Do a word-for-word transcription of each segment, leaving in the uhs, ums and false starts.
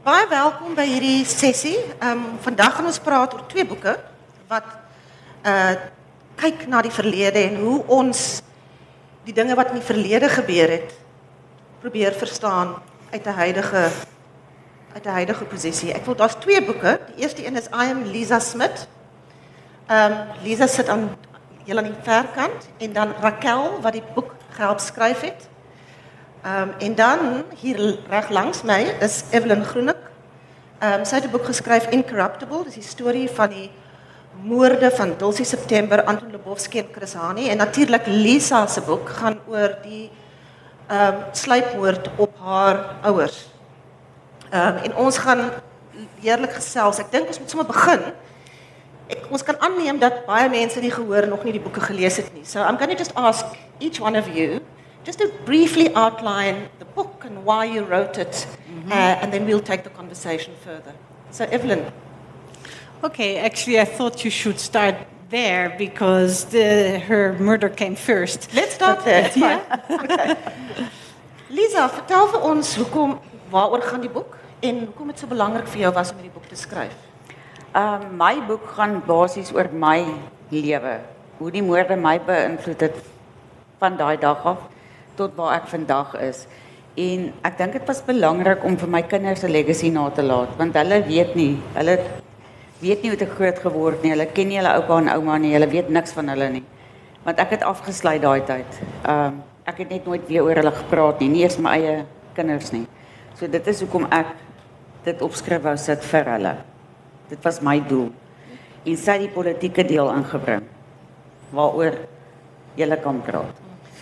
Baie welkom by hierdie sessie. Um, vandag gaan ons praat oor twee boeke wat uh, kyk na die verlede en hoe ons die dinge wat in die verlede gebeur het probeer verstaan uit 'n huidige uit 'n huidige posisie. Ek wil daar's twee boeke. Die eerste een is I Am Lisa Smit. Um, Lisa sit aan heel aan die verkant en dan Raquel wat die boek gehelp skryf het. Um, en dan hier reg langs my is Evelyn Groenik. Um, sy het 'n boek geskryf Incorruptible, dis die storie van die moorde van Dulcie September, Anton Lubowski en Chris Hani. En natuurlik Lisa se boek gaan oor die um, sluipmoord op haar ouers. Um, en ons gaan heerlik gesels. Ek dink ons moet sommer begin. Ek, ons kan aanneem dat baie mense die gehoor nog nie die boeke gelees het nie. So I'm going to just ask each one of you just to briefly outline the book and why you wrote it, mm-hmm. uh, and then we'll take the conversation further. So Evelyn. Okay, actually I thought you should start there because the, her murder came first. Let's start but, there. It's fine. Yeah? Okay. Lisa, vertel vir ons hoekom waaroor gaan die boek en hoekom dit so belangrik vir jou was om hierdie boek te skryf. Um, my boek gaan basies oor my lewe, hoe die moorde my beïnvloed het van daai dag af tot waar ek vandag is. En ek dink dit was belangrik om vir my kinders 'n legacy na te laat, want hulle weet nie, hulle weet nie hoe ek groot geword nie, hulle ken nie hulle oupa en ouma nie, hulle weet niks van hulle nie. Want ek het afgesluit daai tyd. Um, ek het net nooit weer oor hulle gepraat nie, nie eens my eie kinders nie. So dit is hoekom ek dit opskryf wou sit vir hulle. Dit was my doel. En sy die politieke deel ingebring, waaroor julle kan praat.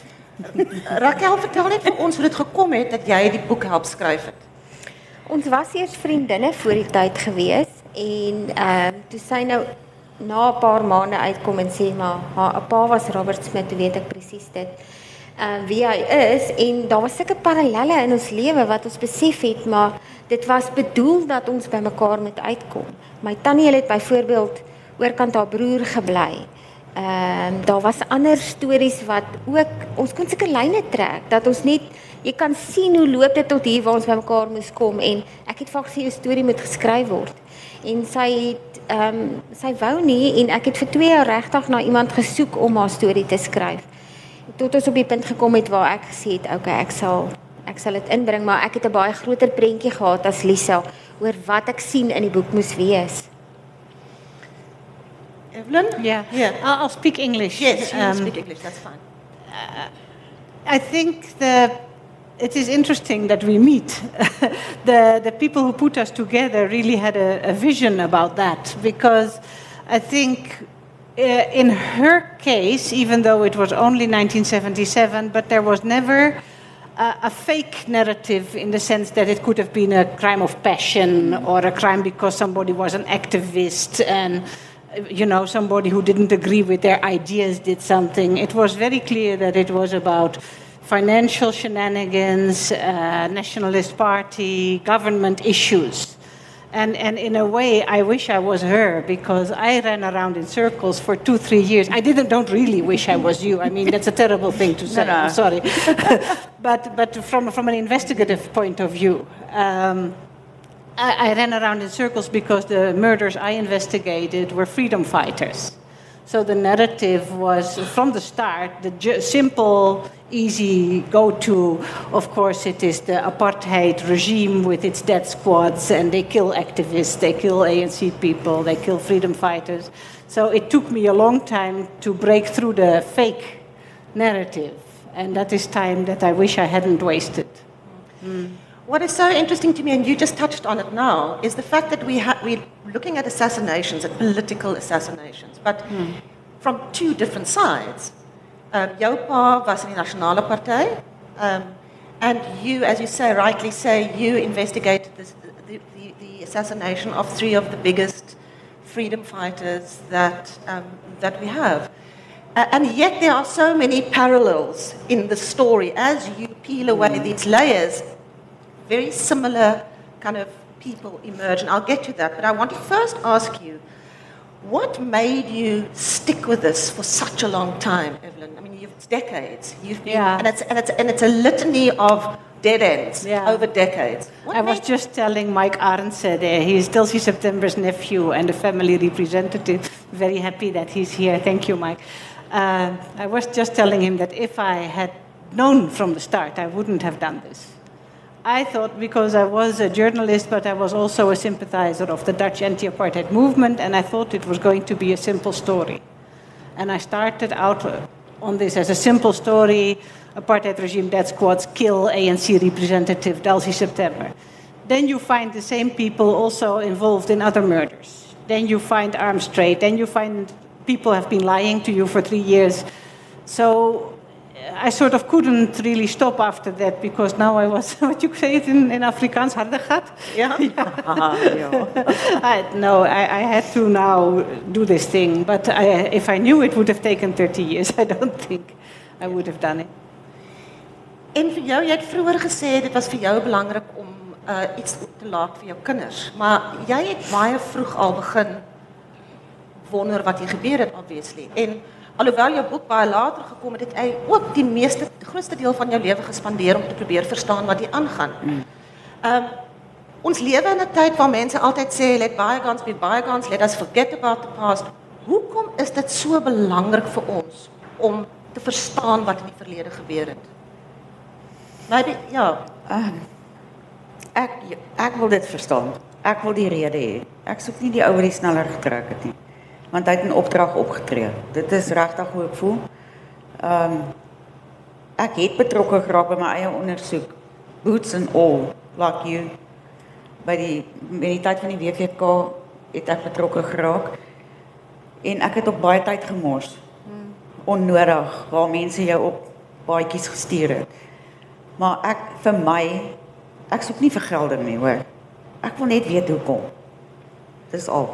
Raquel, vertel net vir ons hoe dit gekom het dat jy die boek help skryf het. Ons was eers vriendinne voor die tyd gewees en ehm uh, toe sy nou na 'n paar maande uitkom en sê maar haar pa was Robert Smit, toe weet ek presies dit. Uh, wie hy is en daar was sulke parallelle in ons lewe wat ons besef het, maar dit was bedoel dat ons by mekaar moet uitkom. My tannie het byvoorbeeld oorkant haar broer gebly. Ehm uh, daar was ander stories wat ook ons kon sulke lyne trek dat ons net jy kan sien hoe loop dit tot hier waar ons by mekaar moes kom en ek het vir gesê 'n storie moet geskryf word. En sy het ehm um, sy wou nie en ek het vir twee jaar regtig na iemand gesoek om haar storie te skryf. Tot ons op die punt gekom het waar ek gesê het, okay, ek sal ek sal dit inbring, maar ek het 'n baie groter prentjie gehad as Lisa oor wat ek sien in die boek moes wees. Evelyn? Yeah, yeah. I'll, I'll speak English. Yes, you um, speak English, that's fine. Uh, I think the it is interesting that we meet. the the people who put us together really had a, a vision about that, because I think uh, in her case, even though it was only nineteen seventy-seven, but there was never uh, a fake narrative in the sense that it could have been a crime of passion or a crime because somebody was an activist and, you know, somebody who didn't agree with their ideas did something. It was very clear that it was about financial shenanigans, uh, nationalist party, government issues. And, and in a way, I wish I was her, because I ran around in circles for two, three years. I didn't, don't really wish I was you. I mean, that's a terrible thing to say. No, no. I'm sorry. but but from, from an investigative point of view, um, I, I ran around in circles because the murders I investigated were freedom fighters. So the narrative was, from the start, the ju- simple, easy go-to. Of course, it is the apartheid regime with its death squads, and they kill activists, they kill A N C people, they kill freedom fighters. So it took me a long time to break through the fake narrative, and that is time that I wish I hadn't wasted. Mm. What is so interesting to me, and you just touched on it now, is the fact that we ha- we're looking at assassinations, at political assassinations, but mm. from two different sides. Um, jou pa was in die Nasionale Party, um, and you, as you say, rightly say, you investigated this, the, the, the assassination of three of the biggest freedom fighters that, um, that we have. Uh, and yet there are so many parallels in the story. As you peel away mm. these layers, very similar kind of people emerge, and I'll get to that. But I want to first ask you, what made you stick with this for such a long time, Evelyn? I mean, you've, it's decades. You've been, yeah. and it's and it's and it's a litany of dead ends Yeah. over decades. What I was made- just telling Mike Arendse there, he's Dulcie September's nephew and a family representative. Very happy that he's here. Thank you, Mike. Uh, I was just telling him that if I had known from the start, I wouldn't have done this. I thought, because I was a journalist, but I was also a sympathizer of the Dutch anti-apartheid movement, and I thought it was going to be a simple story. And I started out on this as a simple story. Apartheid regime death squads kill A N C representative Dulcie September. Then you find the same people also involved in other murders. Then you find arms trade. Then you find people have been lying to you for three years. So I sort of couldn't really stop after that, because now I was, what you say it in, in Afrikaans, harde Yeah. I, no, I, I had to now do this thing. But I, if I knew it would have taken thirty years, I don't think I would have done it. En vir jou, jy het vroeër gesê dit was vir jou belangrik om uh, iets te laat vir jou kinders, maar jy het baie vroeg al begin wonder wat hier gebeur het, obviously. En alhoewel jou boek baie later gekom het, het hy ook die meeste, die grootste deel van jou lewe gespandeer om te probeer verstaan wat hier aangaan. Mm. Um, ons lewe in 'n tyd waar mense altyd sê, let bygones be bygones, let us forget about the past. Hoekom is dit so belangrik vir ons om te verstaan wat in die verlede gebeur het? Maybe, ja. Uh, ek ek wil dit verstaan. Ek wil die rede hê. Ek soek nie die ou wat die sneller getrek het nie. Want hy het 'n opdrag opgetree. Dit is regtig hoe ek voel. Ehm um, ek het betrokke geraak by my eie ondersoek. Boots and all, like you. By die by die tyd van die W V K het ek betrokke geraak. En ek het op baie tyd gemors. Hmm. Onnodig, waar mense jou op baadjies gestuur het. Maar ek vir my, ek soek nie vergelding nie, hoor. Ek wil net weet hoekom. Dis al.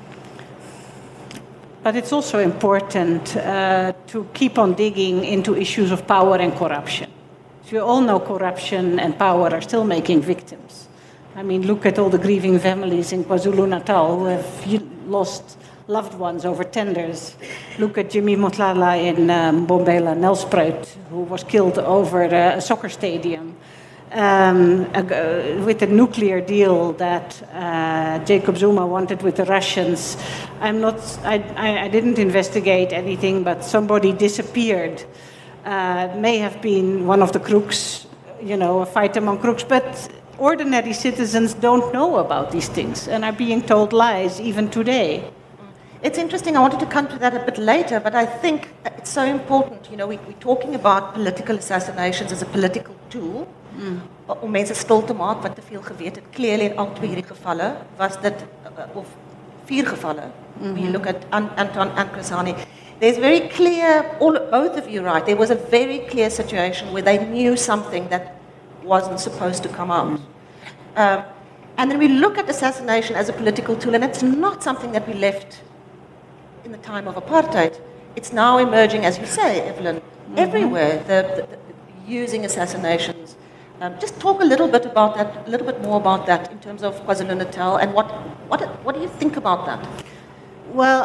But it's also important uh, to keep on digging into issues of power and corruption. So you all know corruption and power are still making victims. I mean, look at all the grieving families in KwaZulu-Natal who have lost loved ones over tenders. Look at Jimmy Motlala in um, Mbombela, Nelspruit, who was killed over uh, a soccer stadium. Um, uh, with the nuclear deal that uh, Jacob Zuma wanted with the Russians. I'm not, I, I, I didn't investigate anything, but somebody disappeared. Uh, may have been one of the crooks, you know, a fight among crooks, but ordinary citizens don't know about these things and are being told lies even today. It's interesting, I wanted to come to that a bit later, but I think it's so important, you know, we, we're talking about political assassinations as a political tool, mm. om mense stil te maak wat te veel geweet het. Clearly in al twee hierdie gevalle was dit, uh, of vier gevalle, mm-hmm. when you look at An Anton Ankrisani, there's very clear, all, both of you right, there was a very clear situation where they knew something that wasn't supposed to come out. Mm. Um, and then we look at assassination as a political tool, and it's not something that we left in the time of apartheid. It's now emerging, as you say, Evelyn, mm-hmm. everywhere, the, the, the using assassinations. Um, just talk a little bit about that, a little bit more about that in terms of KwaZulu-Natal, and what, what, what do you think about that? Well,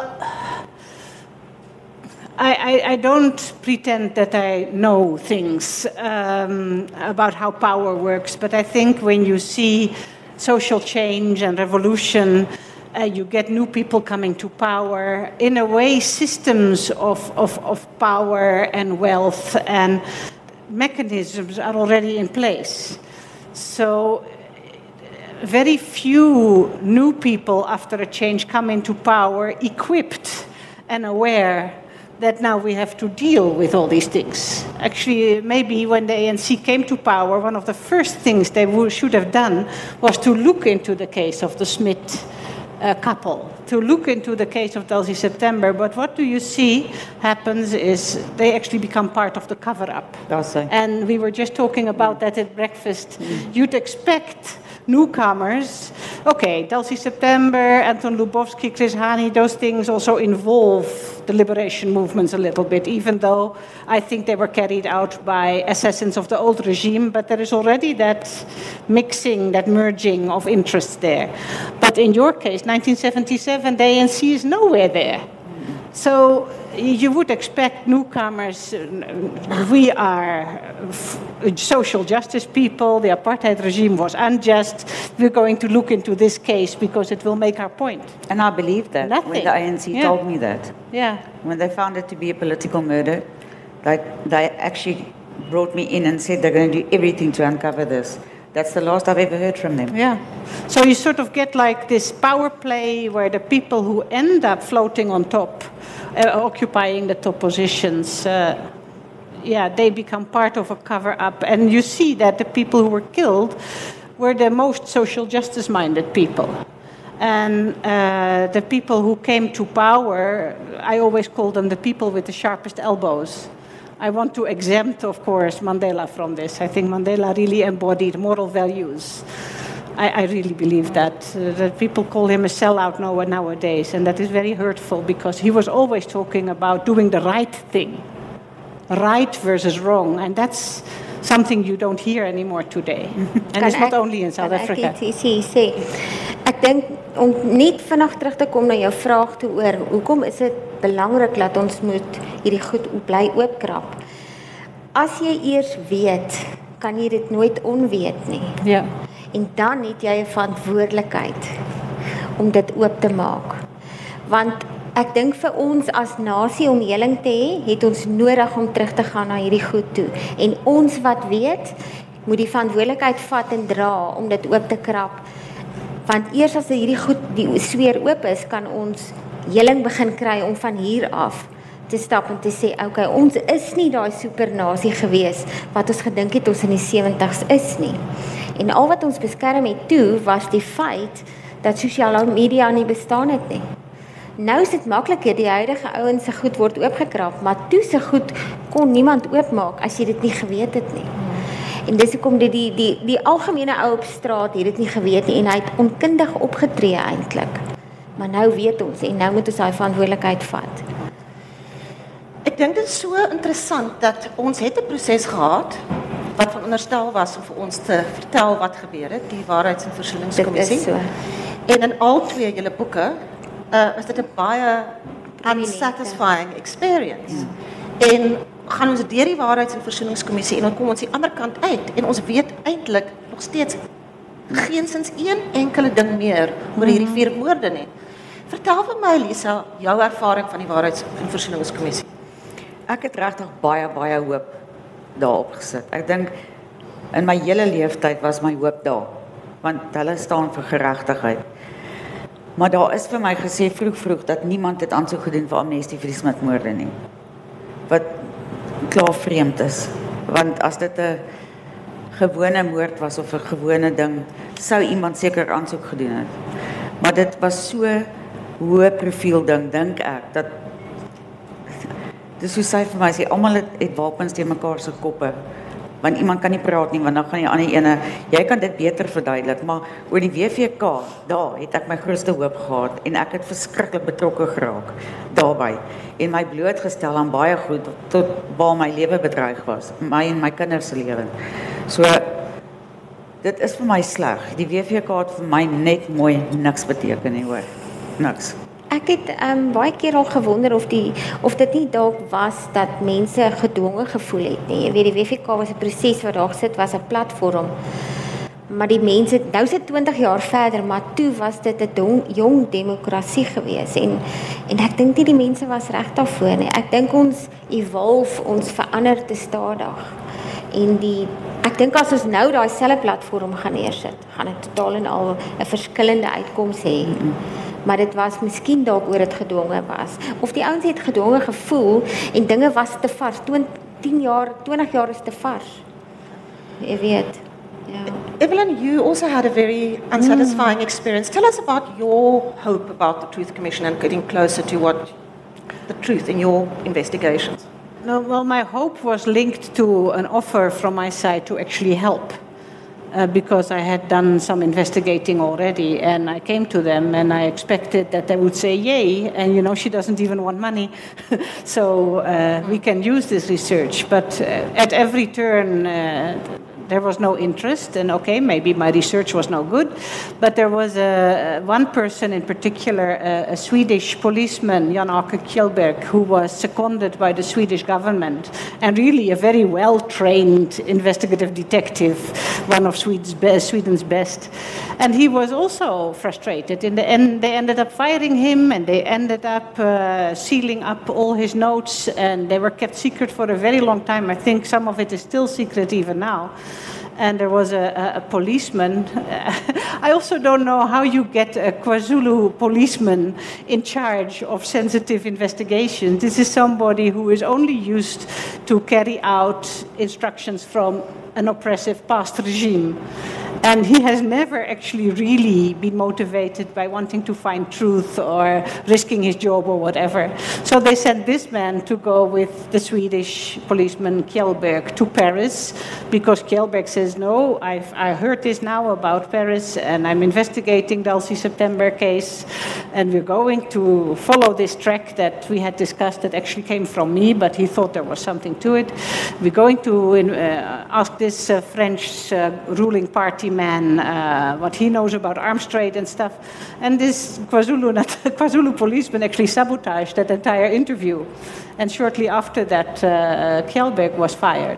I, I, I don't pretend that I know things um, about how power works, but I think when you see social change and revolution, Uh, you get new people coming to power. In a way, systems of, of, of power and wealth and mechanisms are already in place. So very few new people after a change come into power equipped and aware that now we have to deal with all these things. Actually, maybe when the A N C came to power, one of the first things they would, should have done was to look into the case of the Smith Uh, couple, to look into the case of Dulcie September. But what do you see happens is they actually become part of the cover-up. And we were just talking about that at breakfast. Mm. You'd expect newcomers, okay, Dulcie September, Anton Lubowski, Chris Hani, those things also involve the liberation movements a little bit, even though I think they were carried out by assassins of the old regime, but there is already that mixing, that merging of interests there. But in your case, nineteen seventy-seven, the A N C is nowhere there. So you would expect newcomers, uh, we are f- social justice people, the apartheid regime was unjust, we're going to look into this case because it will make our point. And I believe that Nothing. when the A N C Yeah. told me that. Yeah. When they found it to be a political murder, like they actually brought me in and said they're going to do everything to uncover this. That's the last I've ever heard from them. Yeah. So you sort of get like this power play where the people who end up floating on top, uh, occupying the top positions, uh, yeah, they become part of a cover-up. And you see that the people who were killed were the most social justice-minded people. And uh, the people who came to power, I always call them the people with the sharpest elbows. I want to exempt, of course, Mandela from this. I think Mandela really embodied moral values. I, I really believe that. Uh, that people call him a sellout now, nowadays, and that is very hurtful because he was always talking about doing the right thing. Right versus wrong, and that's something you don't hear anymore today. And it's not ek- only in South kan Africa. Ek iets sê, sê. Ek dink om net vinnig terug te kom na jou vraag toe oor hoekom is dit belangrik dat ons moet hierdie goed bly oopkrap. As jy eers weet, kan jy dit nooit onweet nie. Ja. En dan het jy 'n verantwoordelikheid om dit oop te maak. Want ek dink vir ons as nasie om heling te hê, het ons nodig om terug te gaan na hierdie goed toe. En ons wat weet, moet die verantwoordelikheid vat en dra om dit oop te krap. Want eers as hierdie goed die sweer oop is, kan ons heling begin kry om van hier af te stap en te sê, okay, ons is nie daai supernasie gewees wat ons gedink het ons in die sewenties is nie. En al wat ons beskerm het toe was die feit dat sosiale media nie bestaan het nie. Nou is dit makliker, die huidige ouens se goed word oopgekrap, maar toe se goed kon niemand oopmaak as jy dit nie geweet het nie. En dis hoekom die die die die algemene ou op straat het dit nie geweet nie en hy het onkundig opgetree eintlik. Maar nou weet ons en nou moet ons daai verantwoordelikheid vat. Ek dink dit is so interessant dat ons het 'n proses gehad wat veronderstel was om vir ons te vertel wat gebeur het, die Waarheids- en Dit Versoeningskommissie. is so. En in al twee julle boeke uh, is dit 'n baie Prominente. unsatisfying experience. Ja. En gaan ons deur die Waarheids- en Versoeningskommissie en dan kom ons die ander kant uit en ons weet eintlik nog steeds geensins een enkele ding meer oor hierdie vier moorde nie. Vertel vir my Lisa, jou ervaring van die Waarheids- en Versoeningskommissie. Ek het regtig baie baie hoop daarop gesit. Ek dink in my hele lewenstyd was my hoop daar, want hulle staan vir geregtigheid. Maar daar is vir my gesê vroeg vroeg dat niemand het aansoek gedoen vir amnestie vir die Smit-moorde nie. Wat klaar vreemd is, want as dit 'n gewone moord was of 'n gewone ding, sou iemand seker aansoek gedoen het. Maar dit was so hoë profiel ding, dink ek, dat dis hoe sy vir my sê, almal het, het wapens teen mekaar se koppe. Want iemand kan nie praat nie, want dan gaan die ander ene, jy kan dit beter verduidelik, maar oor die W V K, daar het ek my grootste hoop gehad en ek het verskriklik betrokke geraak daarbey en my blootgestel aan baie goed tot waar my lewe bedreig was, my en my kinders se lewe. So dit is vir my sleg. Die W V K het vir my net mooi niks beteken nie, hoor. Niks. Ek het um, baie keer al gewonder of die of dit nie dalk was dat mense gedwonge gevoel het nie. Jy weet die W V K was 'n proses wat daar gesit was, 'n platform. Maar die mense, nou is dit twintig jaar verder, maar toe was dit 'n dong, jong demokrasie gewees en en ek dink nie die mense was reg daarvoor nie. Ek dink ons evolve, ons verander te stadig. En die ek dink as ons nou daai selfe platform gaan neersit, gaan dit totaal en al 'n verskillende uitkoms hê. Maar dit was miskien dalk oor dit gedwonge was. Of die ouens het gedwonge gevoel en dinge was te vars. tien jaar, twintig jaar is te vars. Jy weet. Ja. Evelyn, you also had a very unsatisfying experience. Tell us about your hope about the Truth Commission and getting closer to what the truth in your investigations. No, well, my hope was linked to an offer from my side to actually help. Uh, because I had done some investigating already, and I came to them and I expected that they would say yay, and you know she doesn't even want money, so uh, we can use this research. But uh, at every turn, uh, there was no interest, and okay, maybe my research was no good, but there was a, one person in particular, a, a Swedish policeman, Jan-Åke Kjellberg, who was seconded by the Swedish government, and really a very well-trained investigative detective, one of Sweden's best, Sweden's best. And he was also frustrated. In the end, they ended up firing him, and they ended up uh, sealing up all his notes, and they were kept secret for a very long time. I think some of it is still secret even now. And there was a, a, a policeman. I also don't know how you get a KwaZulu policeman in charge of sensitive investigations. This is somebody who is only used to carry out instructions from an oppressive past regime. And he has never actually really been motivated by wanting to find truth or risking his job or whatever. So they sent this man to go with the Swedish policeman Kjellberg to Paris, because Kjellberg says, no, I've, I heard this now about Paris, and I'm investigating the Elsie September case, and we're going to follow this track that we had discussed that actually came from me, but he thought there was something to it. We're going to uh, ask this uh, French uh, ruling party man uh, what he knows about arms trade and stuff. And this KwaZulu, KwaZulu policeman actually sabotaged that entire interview. And shortly after that, uh, Kjellberg was fired.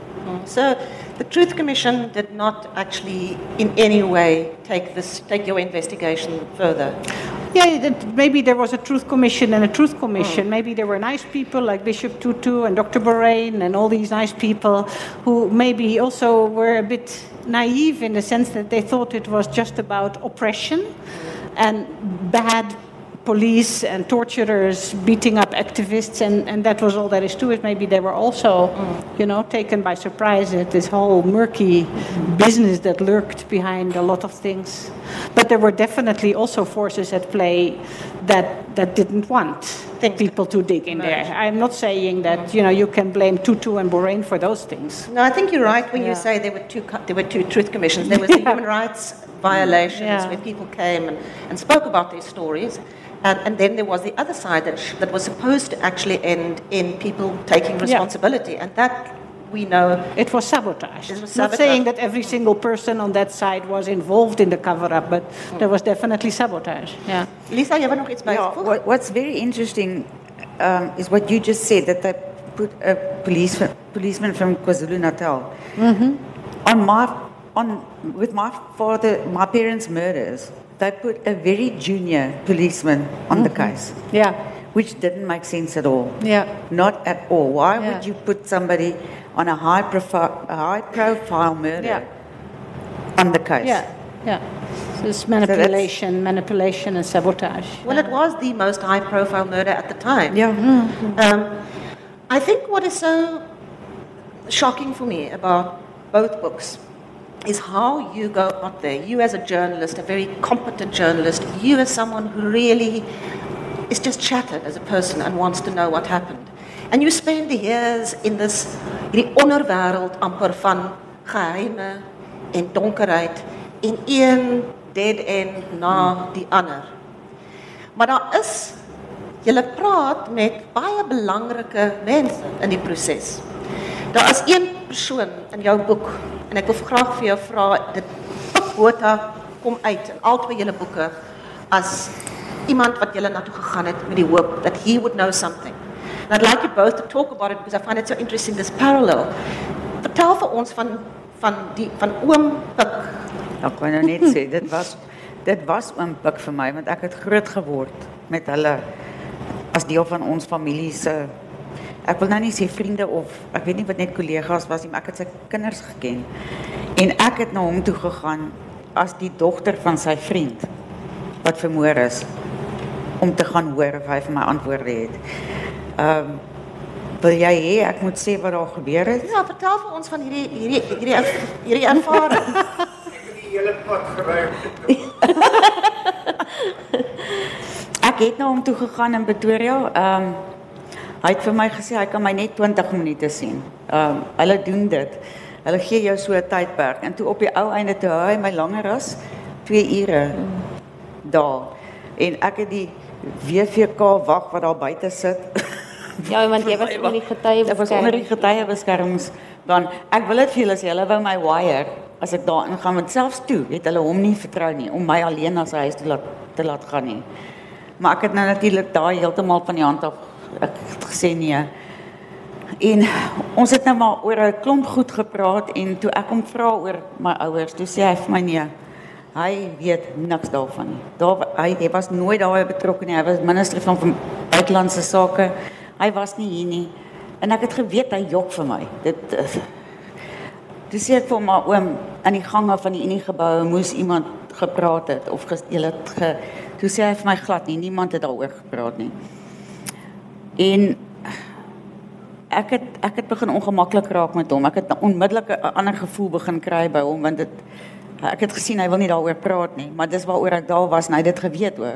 So the Truth Commission did not actually in any way take this, take your investigation further. Yeah, that maybe there was a Truth Commission and a Truth Commission. Mm. Maybe there were nice people like Bishop Tutu and Doctor Borain and all these nice people who maybe also were a bit naive in the sense that they thought it was just about oppression and bad police and torturers beating up activists, and, and that was all there is to it. Maybe they were also, mm. you know, taken by surprise at this whole murky business that lurked behind a lot of things. But there were definitely also forces at play that, that didn't want Think. people to dig in there. I'm not saying that, you know, you can blame Tutu and Borain for those things. No, I think you're right when yeah. you say there were two there were two truth commissions. There was the human rights violations yeah. where people came and, and spoke about their stories. And, and then there was the other side that, sh- that was supposed to actually end in people taking responsibility. Yeah. And that, we know... It was sabotage. It was sabotage. Not saying that every single person on that side was involved in the cover-up, but mm. there was definitely sabotage. Yeah. Lisa, you have nog iets bij yeah, what, What's very interesting um, is what you just said, that they put a police, policeman from KwaZulu-Natal. Mm-hmm. On my, on, with my father, my parents' murders... They put a very junior policeman on mm-hmm. the case. Yeah. Which didn't make sense at all. Yeah. Not at all. Why yeah. would you put somebody on a high profile, a high profile murder yeah. on the case? Yeah. Yeah. So it's manipulation, so manipulation and sabotage. Well, yeah. it was the most high profile murder at the time. Yeah. Mm-hmm. Um, I think what is so shocking for me about both books is how you go out there. You as a journalist, a very competent journalist, you as someone who really is just shattered as a person and wants to know what happened. And you spend the years in this hierdie onderwêreld amper van geheime en donkerheid en een dead end na die ander. Maar daar is, julle praat met baie belangrike mense in die proses. Daar is een persoon in jou boek, en ek wil graag vir jou vra, dit Botha kom uit in al twee julle boeke as iemand wat julle na toe gegaan het met die hoop that he would know something. And I'd like you both to talk about it because I find it so interesting, this parallel. Vertel vir ons van van die van oom Pik. Ek kan nou net sê dit was dit was oom Pik vir my, want ek het groot geword met hulle as deel van ons familie se, ek wil nou nie sê vriende of ek weet nie wat net kollegas was nie, maar ek het sy kinders geken. En ek het na hom toe gegaan as die dogter van sy vriend wat vermoor is, om te gaan hoor of hy vir my antwoorde het. Ehm um, wil jy hê ek moet sê wat daar gebeur het? Ja, vertel vir ons van hierdie hierdie hierdie hierdie ervaring. Ek het die hele pad gery. Ek het na hom toe gegaan in Pretoria. Ehm um, hy het vir my gesê hy kan my net twintig minute sien. Ehm um, hulle doen dit. Hulle gee jou so 'n tydperk en toe op die ou einde toe hy my langer as twee ure daar. En ek het die W V K wag wat daar buite sit. Ja, want jy was onder die getuiebeskerming. Ek was onder die getuiebeskermings Dan, ek wil dit vir julle sê, hulle wou my wire, as ek daar ingaan, want selfs toe, het hulle hom nie vertrou nie, om my alleen na sy huis te laat, te laat gaan nie. Maar ek het nou natuurlik daar heeltemal van die hand af, ek het gesê nee. En ons het nou maar oor 'n klomp goed gepraat, en toe ek hom vra oor my ouers, toe sê hy vir my nee, hy weet niks daarvan nie. Daar, hy, hy was nooit daar betrokke nie, hy was minister van, van buitelandse sake, hy was nie hier nie, en ek het geweet, hy jok vir my. Dit, uh, toe sê ek vir hom, maar oom, in die gange van die Uniegebou moes iemand gepraat het, of ges, het ge, toe sê hy vir my glad nie, niemand het daaroor gepraat nie. En ek het, ek het begin ongemaklik raak met hom, ek het onmiddellik 'n ander gevoel begin kry by hom, want dit, ek het gesien, hy wil nie daaroor praat nie, maar dis waaroor ek daar was, en hy het dit geweet ook.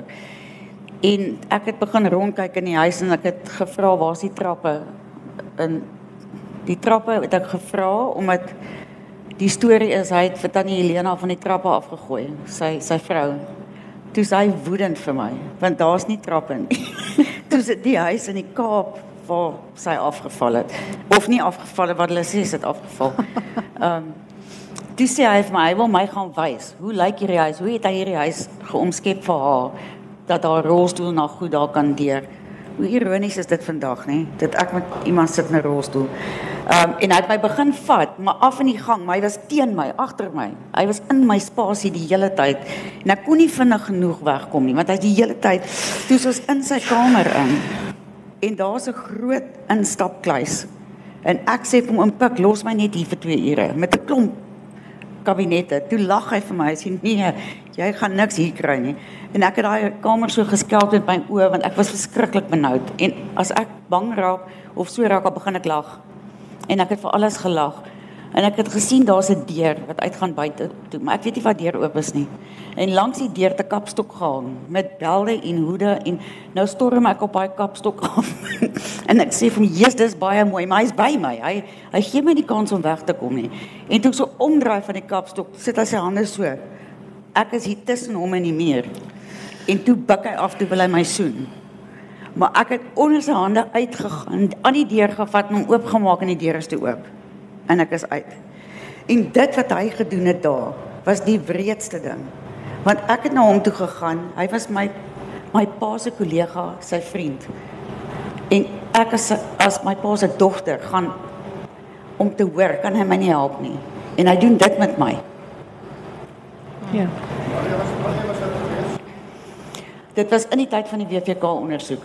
En ek het begin rondkyk in die huis, en ek het gevra, waar is die trappe? En die trappe het ek gevra, omdat die storie is, hy het vir Tannie Helena van die trappe afgegooi, sy, sy vrou. Toe is hy woedend vir my, want daar is nie trappe nie. Toe is die huis in die Kaap, waar sy afgeval het, of nie afgeval het, wat hulle sê, is het afgeval. Um, toe sê hy vir my, hy wil my gaan wys, hoe lyk hierdie huis, hoe het hy hierdie huis geomskep vir haar, dat haar rolstoel na goed daar kan deur. Hoe ironies is dit vandag, nie? Dat ek met iemand sit in 'n rolstoel. Um, en hy het my begin vat, maar af in die gang, maar hy was teen my, agter my. Hy was in my spasie die hele tyd. En ek kon nie vinnig genoeg wegkom nie, want hy die hele tyd, toe is ons in sy kamer in, en daar is 'n groot instapkluis. En ek sê vir hom, oom Pik, los my net hier vir twee ure, met 'n klomp kabinette. Toe lag hy vir my, hy sê, nee, jy gaan niks hier kry nie. En ek het daai kamer so geskelp met my oë, want ek was verskriklik benoud. En as ek bang raak, of so raak, dan begin ek lag. En ek het vir alles gelag. En ek het gesien, daar's 'n deur, wat uitgaan buite toe, maar ek weet nie wat deur oop is nie. En langs die deur te kapstok gehang, met belde en hoede, en nou storm ek op daai kapstok af. En ek sê vir hom, Jesus, dis baie mooi, maar hy is by my, hy, hy gee my nie kans om weg te kom nie. En toe ek so omdraai van die kapstok, sit hy sy hande so, ek is hier tussen hom en die muur, en toe buk hy af, toe wil hy my soen. Maar ek het onder sy hande uitgegaan, aan die deur gevat, en hom oopgemaak, en die deur is toe oop. En ek is uit. En dit wat hy gedoen het daar, was die wreedste ding. Want ek het na hom toe gegaan, hy was my, my pa se kollega, sy vriend. En ek as, as my pa se dogter, gaan om te hoor, kan hy my nie help nie. En hy doen dit met my. Ja. Dit was in die tyd van die W V K-ondersoek.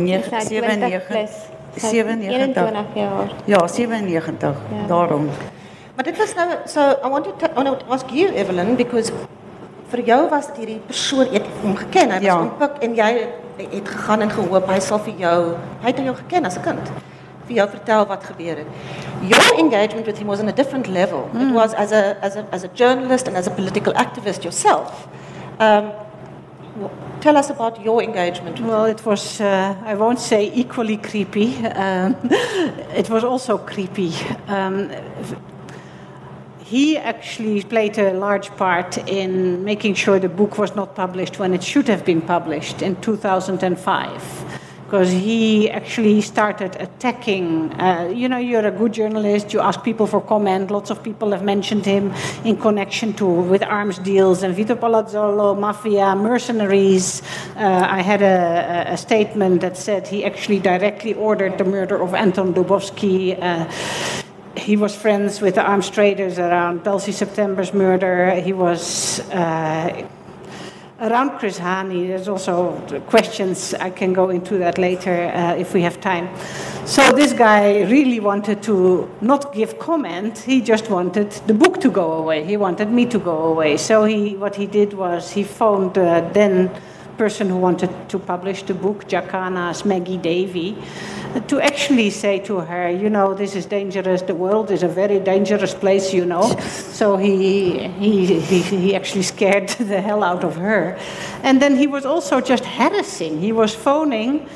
eenentwintig jaar. Ja, sewennegentig, ja. Daarom. Maar dit was nou, so I want to, I want to ask you, Evelyn, because vir jou was dit hierdie persoon, jy het hom geken, hy was Ja. Oom Pik, en jy het gegaan en gehoop, hy sal vir jou, hy het jou geken as 'n kind, vir jou vertel wat gebeur het. Your engagement with him was on a different level. Mm. It was as a, as, a, as a journalist and as a political activist yourself. Um, Tell us about your engagement. Well, it was, uh, I won't say equally creepy. Um, it was also creepy. Um, he actually played a large part in making sure the book was not published when it should have been published in two thousand five. Because he actually started attacking, uh, you know, you're a good journalist, you ask people for comment, lots of people have mentioned him in connection to, with arms deals, and Vito Palazzolo, mafia, mercenaries. Uh, I had a, a statement that said he actually directly ordered the murder of Anton Dubovsky. Uh, he was friends with the arms traders around Belsi September's murder. He was... Uh, Around Chris Hani, there's also questions. I can go into that later uh, if we have time. So this guy really wanted to not give comment. He just wanted the book to go away. He wanted me to go away. So he, what he did was he phoned the then person who wanted to publish the book, Jacana's Maggie Davey, to actually say to her, you know, this is dangerous. The world is a very dangerous place, you know. So he, he, he, he actually scared the hell out of her. And then he was also just harassing. He was phoning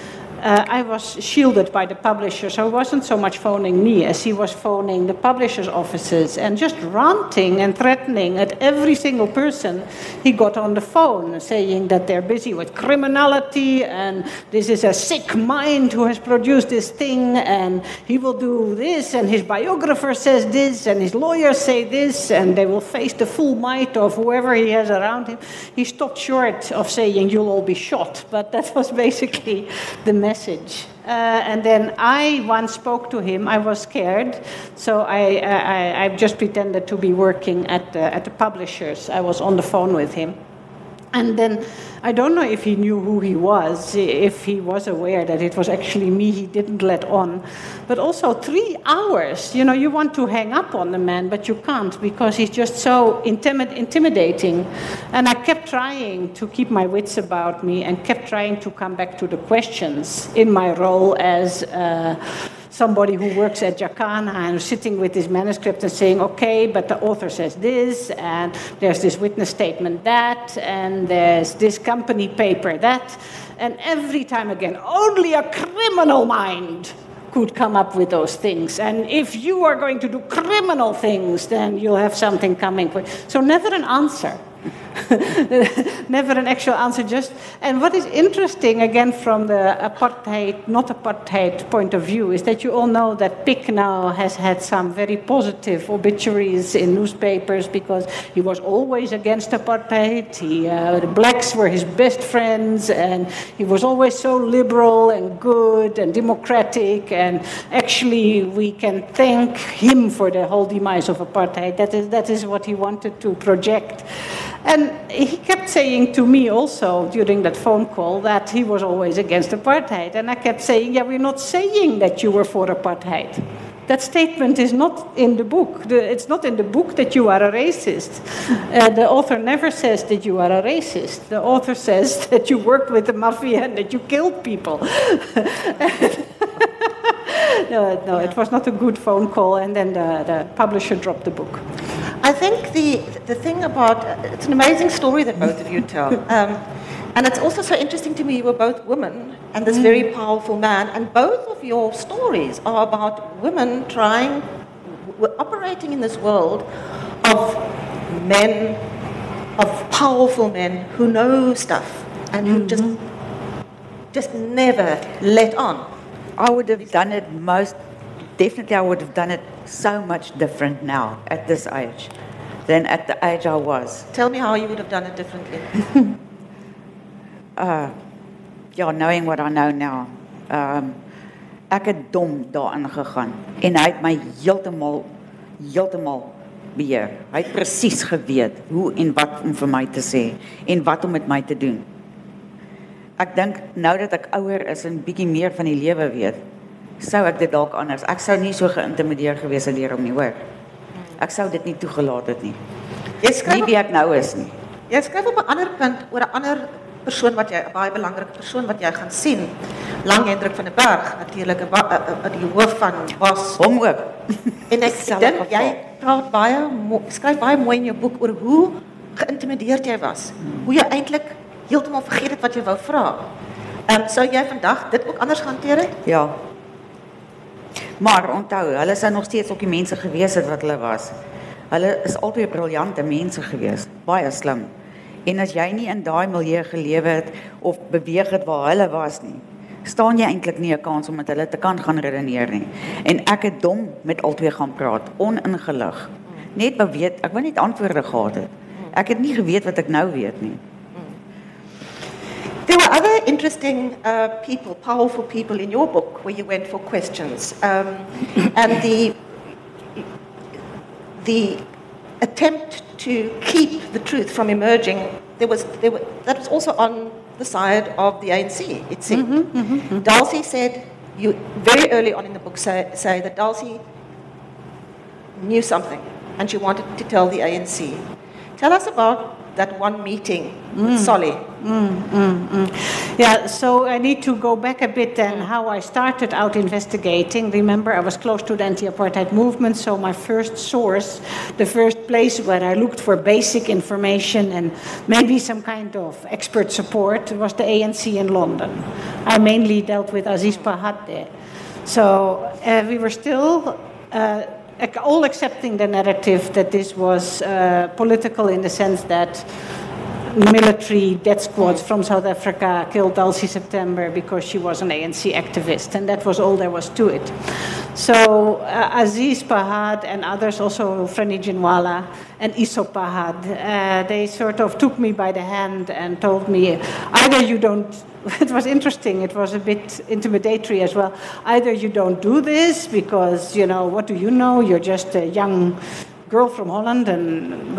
uh, I was shielded by the publisher, so he wasn't so much phoning me as he was phoning the publisher's offices and just ranting and threatening at every single person he got on the phone, saying that they're busy with criminality and this is a sick mind who has produced this thing and he will do this and his biographer says this and his lawyers say this and they will face the full might of whoever he has around him. He stopped short of saying you'll all be shot, but that was basically the message. Uh, and then I once spoke to him. I was scared, so I, I, I just pretended to be working at the, at the publishers. I was on the phone with him. And then I don't know if he knew who he was, if he was aware that it was actually me he didn't let on. But also three hours, you know, you want to hang up on the man, but you can't because he's just so intimid- intimidating. And I kept trying to keep my wits about me and kept trying to come back to the questions in my role as uh, somebody who works at Jacana and sitting with his manuscript and saying, okay, but the author says this, and there's this witness statement that, and there's this company paper that, and every time again, only a criminal mind could come up with those things. And if you are going to do criminal things, then you'll have something coming for you. So never an answer. Never an actual answer, just, and what is interesting, again, from the apartheid, not apartheid point of view, is that you all know that Pik now has had some very positive obituaries in newspapers because he was always against apartheid. He, uh, the blacks were his best friends, and he was always so liberal and good and democratic, and actually we can thank him for the whole demise of apartheid. That is, that is what he wanted to project. And he kept saying to me also during that phone call that he was always against apartheid. And I kept saying, yeah, we're not saying that you were for apartheid. That statement is not in the book. The, it's not in the book that you are a racist. Uh, the author never says that you are a racist. The author says that you worked with the mafia and that you killed people. no, no, it was not a good phone call. And then the, the publisher dropped the book. I think the the thing about, it's an amazing story that both of you tell. Um, and it's also so interesting to me, you were both women and this very powerful man, and both of your stories are about women trying, we're operating in this world of men, of powerful men who know stuff and who just, just never let on. I would have done it most, definitely I would have done it so much different now at this age than at the age I was. Tell me how you would have done it differently. uh, ja, knowing what I know now. Um, ek het dom daarin gegaan en hy het my heeltemal heeltemal beheer. Hy het presies geweet hoe en wat om vir my te sê en wat om met my te doen. Ek dink nou dat ek ouer is en bietjie meer van die lewe weet, sou ek dit dalk anders. Ek sou nie so geïntimideer gewees het deur hom nie, hoor. Ek sou dit nie toegelaat het nie. Jy skryf nie wie ek nou is nie. Jy skryf op 'n ander punt oor 'n ander persoon wat jy, 'n baie belangrike persoon wat jy gaan sien. Lang Hendrik van der Berg, natuurlik 'n die hoof van was hom ook. En ek dink jy praat baie skryf baie mooi in jou boek oor hoe geïntimideerd jy was. Hmm. Hoe jy eintlik heeltemal vergeet het wat jy wou vra. Ehm um, sou jy vandag dit ook anders hanteer het? Ja. Maar onthou, hulle sou nog steeds ook die mense gewees het wat hulle was. Hulle is altyd briljante mense gewees, baie slim. En as jy nie in daai milieu gelewe het of beweeg het waar hulle was nie, staan jy eintlik nie 'n kans om met hulle te kan gaan redeneer nie. En ek het dom met albei gaan praat, oningelig. Net beweet, ek wou net antwoorde gehad het. Ek het nie geweet wat ek nou weet nie. There were other interesting uh, people, powerful people in your book where you went for questions. Um, and the, the attempt to keep the truth from emerging, there was, there were, that was also on the side of the A N C, it seemed. Mm-hmm, mm-hmm, mm-hmm. Dulcie said, you very early on in the book say, say that Dulcie knew something and she wanted to tell the A N C. Tell us about that one meeting with Solly. Mm, mm, mm. Yeah, so I need to go back a bit and how I started out investigating. Remember, I was close to the anti-apartheid movement, so my first source, the first place where I looked for basic information and maybe some kind of expert support was the A N C in London. I mainly dealt with Aziz Pahad there. So uh, we were still uh, all accepting the narrative that this was uh, political in the sense that military death squads from South Africa killed Dulcie September because she was an A N C activist, and that was all there was to it. So uh, Aziz Pahad and others, also Freni Jinwala and Isop Pahad, uh, they sort of took me by the hand and told me, either you don't, it was interesting, it was a bit intimidatory as well, either you don't do this because, you know, what do you know, you're just a young girl from Holland and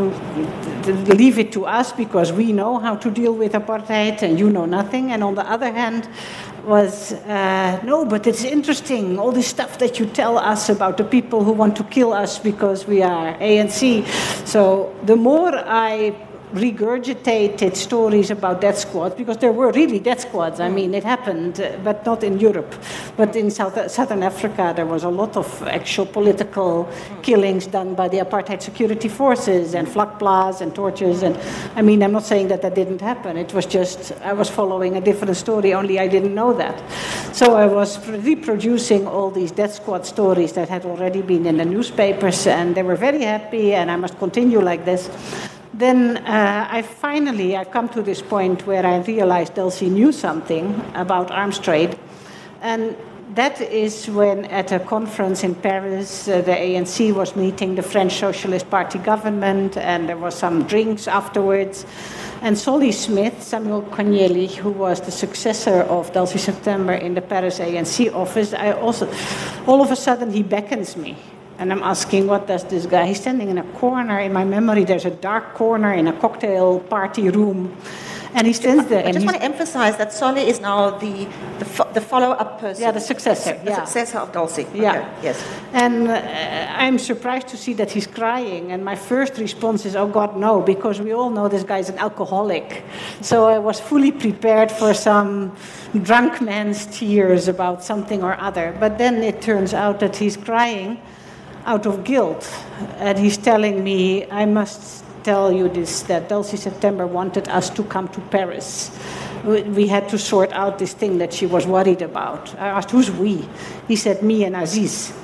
leave it to us because we know how to deal with apartheid and you know nothing. And on the other hand was, uh, no, but it's interesting, all this stuff that you tell us about the people who want to kill us because we are A N C. So the more I regurgitated stories about death squads, because there were really death squads. I mean, it happened, uh, but not in Europe. But in South, Southern Africa, there was a lot of actual political killings done by the apartheid security forces and vlakplaas and tortures. And I mean, I'm not saying that that didn't happen. It was just, I was following a different story, only I didn't know that. So I was reproducing all these death squad stories that had already been in the newspapers, and they were very happy, and I must continue like this. Then uh, I finally, I come to this point where I realized Dulcie knew something about arms trade. And that is when at a conference in Paris, uh, the A N C was meeting the French Socialist Party government, and there was some drinks afterwards. And Solly Smith, Samuel Kanyeli, who was the successor of Dulcie September in the Paris A N C office, I also, all of a sudden he beckons me. And I'm asking, what does this guy? He's standing in a corner. In my memory, there's a dark corner in a cocktail party room. And he stands there. I and just want to emphasize that Solly is now the, the, fo- the follow-up person. Yeah, the successor. The yeah. successor of Dulcie. Yeah. Okay, yes. And uh, I'm surprised to see that he's crying. And my first response is, oh, God, no, because we all know this guy's an alcoholic. So I was fully prepared for some drunk man's tears about something or other. But then it turns out that he's crying out of guilt, and he's telling me, I must tell you this, that Dulcie September wanted us to come to Paris. We had to sort out this thing that she was worried about. I asked, who's we? He said, me and Aziz.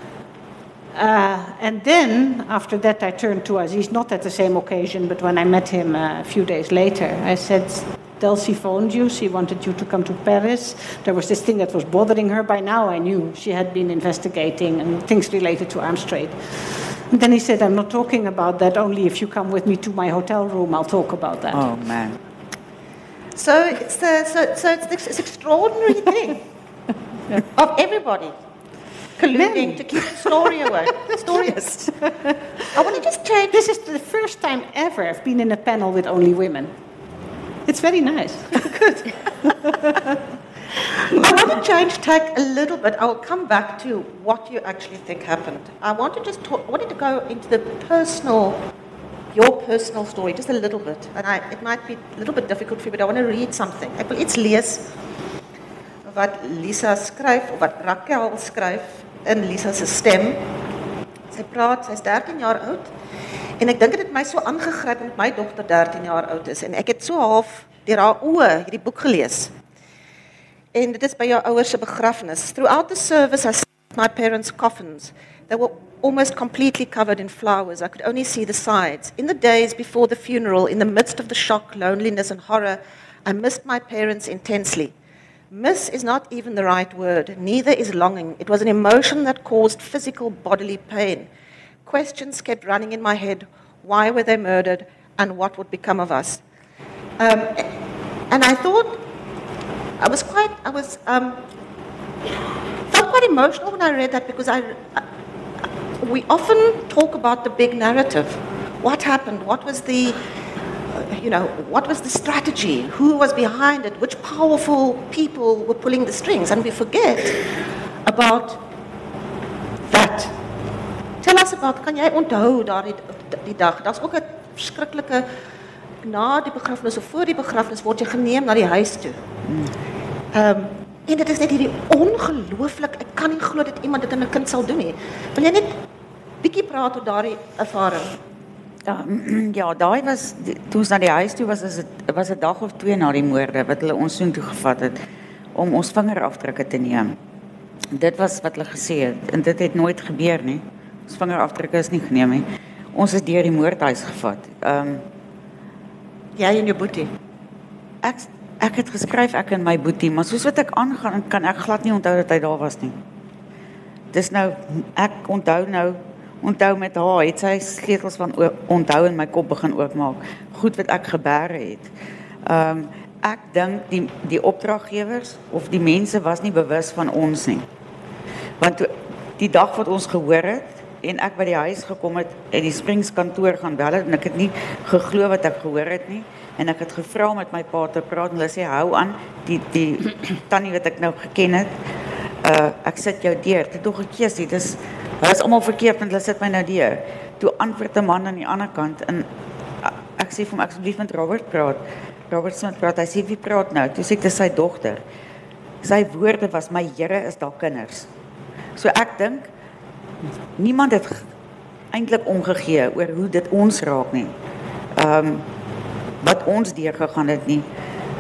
Uh, and then, after that, I turned to Aziz, not at the same occasion, but when I met him a few days later, I said, Dulcie phoned you, she wanted you to come to Paris. There was this thing that was bothering her. By now I knew she had been investigating and things related to arms trade. And then he said, I'm not talking about that, only if you come with me to my hotel room, I'll talk about that. Oh, man. So it's the, so, so it's this, this extraordinary thing of everybody colluding to keep the story away. Story is. I want to just change. This is the first time ever I've been in a panel with only women. It's very nice. Good. I want to change tack a little bit. I'll come back to what you actually think happened. I want to just talk, I wanted to go into the personal, your personal story, just a little bit. And I, it might be a little bit difficult for you, but I want to read something. Ek wil iets lees wat Lisa skryf, of wat Raquel skryf in Lisa se stem. Sy praat, sy's dertien jaar oud. En ek dink dit het my so aangegryp omdat my dogter dertien jaar oud is en ek het so half deur haar oë hierdie boek gelees. En dit is by jou ouers se begrafnis. Throughout the service I saw my parents' coffins. They were almost completely covered in flowers. I could only see the sides. In the days before the funeral, in the midst of the shock, loneliness and horror, I missed my parents intensely. Miss is not even the right word. Neither is longing. It was an emotion that caused physical bodily pain. Questions kept running in my head. Why were they murdered? And what would become of us? Um, and I thought, I was quite, I was, um, felt quite emotional when I read that because I, I, we often talk about the big narrative. What happened? What was the, uh, you know, what was the strategy? Who was behind it? Which powerful people were pulling the strings? And we forget about that. Tell us about, kan jy onthou daardie die dag? Daar's ook 'n verskriklike na die begrafnis of voor die begrafnis word jy geneem na die huis toe. Ehm um, en dit is net hierdie ongelooflik, ek kan nie glo dat iemand dit aan 'n kind sal doen nie. Wil jy net bietjie praat oor daardie ervaring? Ja, ja, daai was toe ons na die huis toe was, is dit was 'n dag of twee na die moorde wat hulle ons soontoe gevat het om ons vingerafdrukke te neem. Dit was wat hulle gesê het en dit het nooit gebeur nie. Ons vingerafdrukke is nie geneem nie. Ons is deur die moordhuis gevat. Ehm um, Jy en jou boetie. ek ek het geskryf ek en my boetie, maar soos wat ek aangaan kan ek glad nie onthou dat hy daar was nie. Dis nou ek onthou nou onthou met haar het sy sleutels van onthou in my kop begin oopmaak. Goed wat ek gebeure het. Ehm um, ek dink die die opdraggewers of die mense was nie bewus van ons nie. Want toe, die dag wat ons gehoor het en ek by die huis gekom het en die Springs kantoor gaan bel het en ek het nie geglo wat ek gehoor het nie en ek het gevra om met my pa te praat en hulle sê hou aan die die tannie wat ek nou geken het. Uh ek sit jou deur. Toe tog gekies dit is hulle is almal verkeerd en hulle sit my nou deur. Toe antwoord 'n man aan die ander kant en uh, ek sê vir hom asseblief met Robert praat. Robert Smith praat, hy sê wie praat nou? Toe sê ek dis sy dogter. Sy woorde was my Here is daar kinders. So ek dink niemand het eintlik omgegee oor hoe dit ons raak nie. Ehm um, wat ons deurgegaan het nie.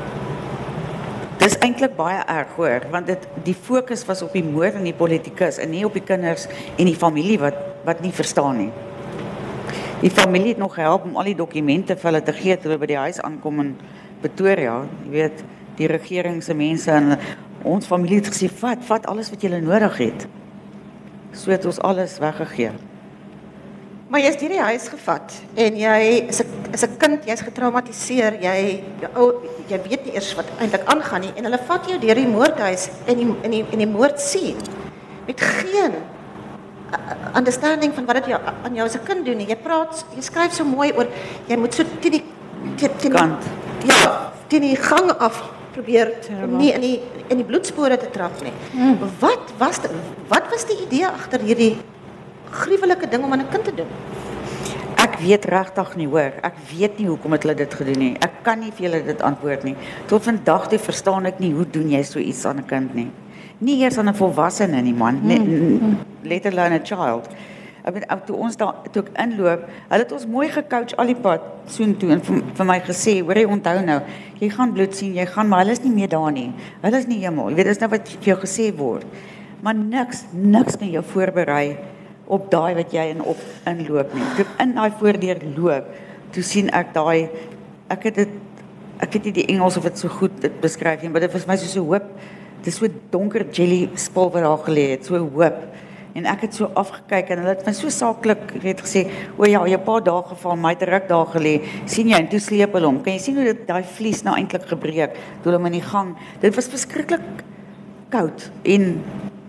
Dis eintlik baie erg hoor, want dit die fokus was op die moord en die politikus en nie op die kinders en die familie wat wat nie verstaan nie. Die familie het nog gehelp om al die dokumente vir hulle te gee toe hulle by die huis aankom in Pretoria. Jy weet, die regering se mense en ons familie het gesê, vat, vat alles wat jy nodig het. So het ons alles weggegee. Maar jy is deur die huis gevat en jy is 'n is 'n kind, jy's getraumatiseer, jy jou jy weet nie eers wat eintlik aangaan nie en hulle vat jou deur die moordhuis en die in die in die moord sien met geen uh, understanding van wat dit jou aan jou as 'n kind doen nie. Jy praat, jy skryf so mooi oor jy moet so teen die teen die kant. Ja, teen die gang af probeer om nie in die in die bloedspore te trap nie. Hmm. Wat was die, wat was die idee agter hierdie gruwelike ding om aan 'n kind te doen? Ek weet regtig nie hoor. Ek weet nie hoekom het hulle dit gedoen nie. Ek kan nie vir julle dit antwoord nie. Tot vandag toe verstaan ek nie hoe doen jy so iets aan 'n kind nie. Nie eers aan 'n volwassene nie man, net mm. let alone a child. Ek weet toe ons daar toe ek inloop, hulle het ons mooi gecoach al die pad soontoe en vir, vir my gesê, hoor jy onthou nou, jy gaan bloed sien, jy gaan maar hulle is nie meer daar nie. Hulle is nie hemel. Jy weet dis nou wat vir jou gesê word. Maar niks niks kan jou voorberei op daai wat jy in op inloop nie. Toe in daai voordeur loop, toe sien ek daai ek het dit ek weet nie die Engels of dit so goed dit beskryf nie, maar dit was my so so hoop. Dit is so donker jelly spul wat daar gelê het, so hoop. En ek het so afgekyk en hulle het my so saaklik weet gesê, o ja, jy 'n paar dae geval, my het ruk daar gelê. sien jy en toe sleep hulle hom. Kan jy sien hoe dit daai vlies nou eintlik gebreek toe hulle hom in die gang. Dit was verskriklik koud en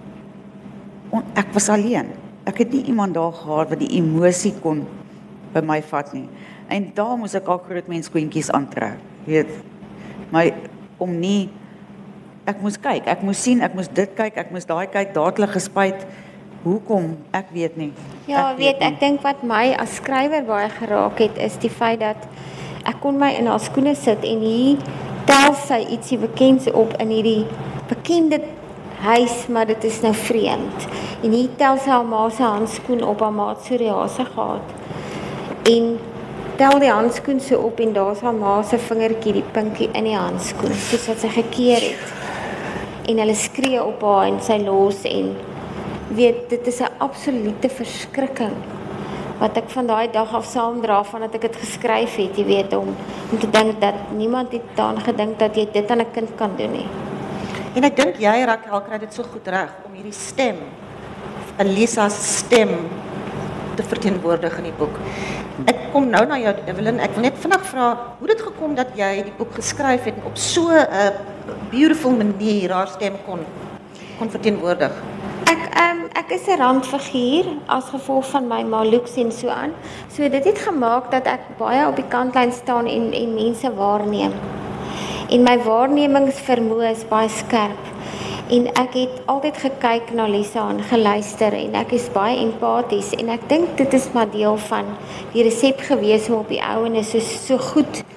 on, ek was alleen. Ek het nie iemand daar gehad wat die emosie kon by my vat nie. En daar moes ek al groot mens koentjies aantrek. Weet, my om nie ek moes kyk, ek moes sien, ek moes dit kyk, ek moes daai kyk, daar het hulle gespuit. Hoekom? Ek weet nie. Ja, ek weet, weet nie. ek dink wat my as skrywer baie geraak het is die feit dat ek kon my in haar skoene sit en hier tel sy ietsie bekends op in hierdie bekende huis, maar dit is nou vreemd. En hier tel sy haar ma se handskoen op, haar ma het psoriase gehad. En tel die handskoen so op en daar is haar ma se vingertjie, die pinkie in die handskoen, soos wat sy gekeer het. En hulle skree op haar en sy los en weet, dit is 'n absolute verskrikking wat ek van daai dag af saamdra van dat ek dit geskryf het, jy weet, om, om te dink dat niemand het daaraan gedink dat jy dit aan 'n kind kan doen nie. En ek dink jy Raquel kry dit so goed reg om hierdie stem, Elisa se stem te verteenwoordig in die boek. Ek kom nou na jou Evelyn, ek wil net vinnig vra hoe dit gekom dat jy die boek geskryf het en op so 'n beautiful manier haar stem kon kon verteenwoordig. Ek um, ek is 'n randfiguur as gevolg van my ma looks en so aan. So dit het gemaak dat ek baie op die kantlyn staan en en mense waarneem. En my waarnemingsvermoë is baie skerp. En ek het altyd gekyk na Lisa en geluister en ek is baie empaties en ek dink dit is maar deel van die resep gewees om op die ouene so so goed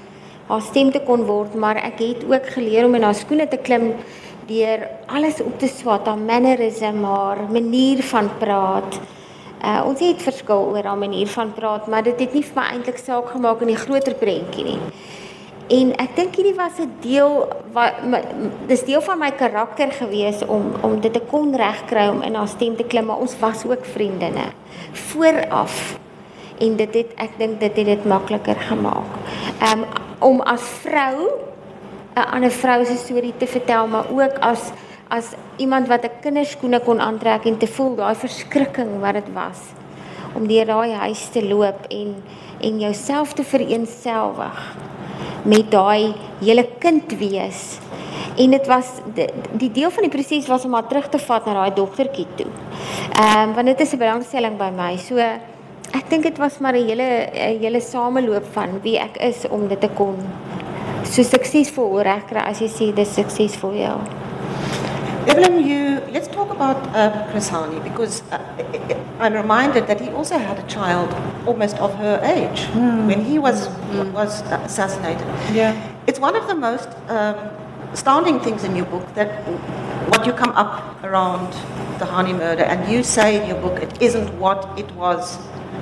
haar stem te kon word, maar ek het ook geleer om in haar skoene te klim deur alles op te swat, haar mannerisme, haar manier van praat. Uh, ons het verskil oor haar manier van praat, maar dit het nie vir my eintlik saak gemaak in die groter prentjie nie. En ek dink hierdie was 'n deel wat dis deel van my karakter gewees om om dit te kon regkry om in haar stem te klim, maar ons was ook vriendinne vooraf. En dit het ek dink dit het dit makliker gemaak. Um om as vrou 'n ander vrou se storie te vertel, maar ook as as iemand wat 'n kinderskoene kon aantrek en te voel daai verskrikking wat dit was om deur daai huis te loop en en jouself te vereenselwig met daai hele kind wees. En dit was die, die deel van die proses was om haar terug te vat na daai dogtertjie toe. Ehm um, want dit is 'n belangstelling by my. So ek dink dit was maar 'n hele 'n hele sameloop van wie ek is om dit te kon so suksesvol regkry as jy sê dis suksesvol ja. Evelyn, you, let's talk about um, Chris Hani, because uh, I'm reminded that he also had a child almost of her age mm. when he was mm. was assassinated. Yeah. It's one of the most um, astounding things in your book that what you come up around the Hani murder, and you say in your book it isn't what it was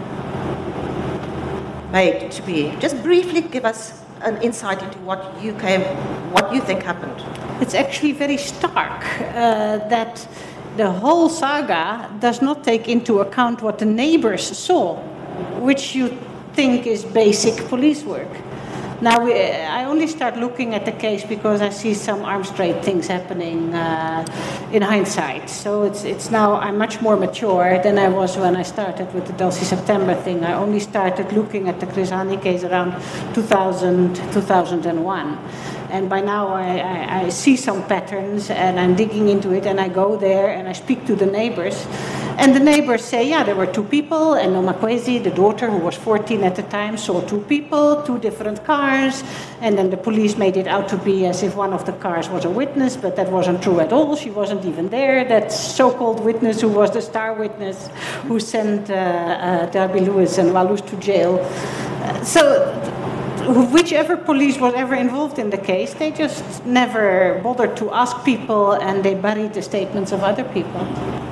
made to be. Just briefly give us an insight into what you came, what you think happened. It's actually very stark uh, that the whole saga does not take into account what the neighbors saw, which you think is basic police work. Now, we, I only start looking at the case because I see some arms trade things happening uh, in hindsight. So it's it's now, I'm much more mature than I was when I started with the Dulcie September thing. I only started looking at the Chris Hani case around two thousand, two thousand one. And by now I, I, I see some patterns and I'm digging into it and I go there and I speak to the neighbors. And the neighbors say, yeah, there were two people, and Nomakwezi, the daughter, who was fourteen at the time, saw two people, two different cars, and then the police made it out to be as if one of the cars was a witness, but that wasn't true at all. She wasn't even there. That so-called witness who was the star witness who sent uh, uh, Darby Lewis and Walus to jail. Uh, so whichever police was ever involved in the case, they just never bothered to ask people, and they buried the statements of other people.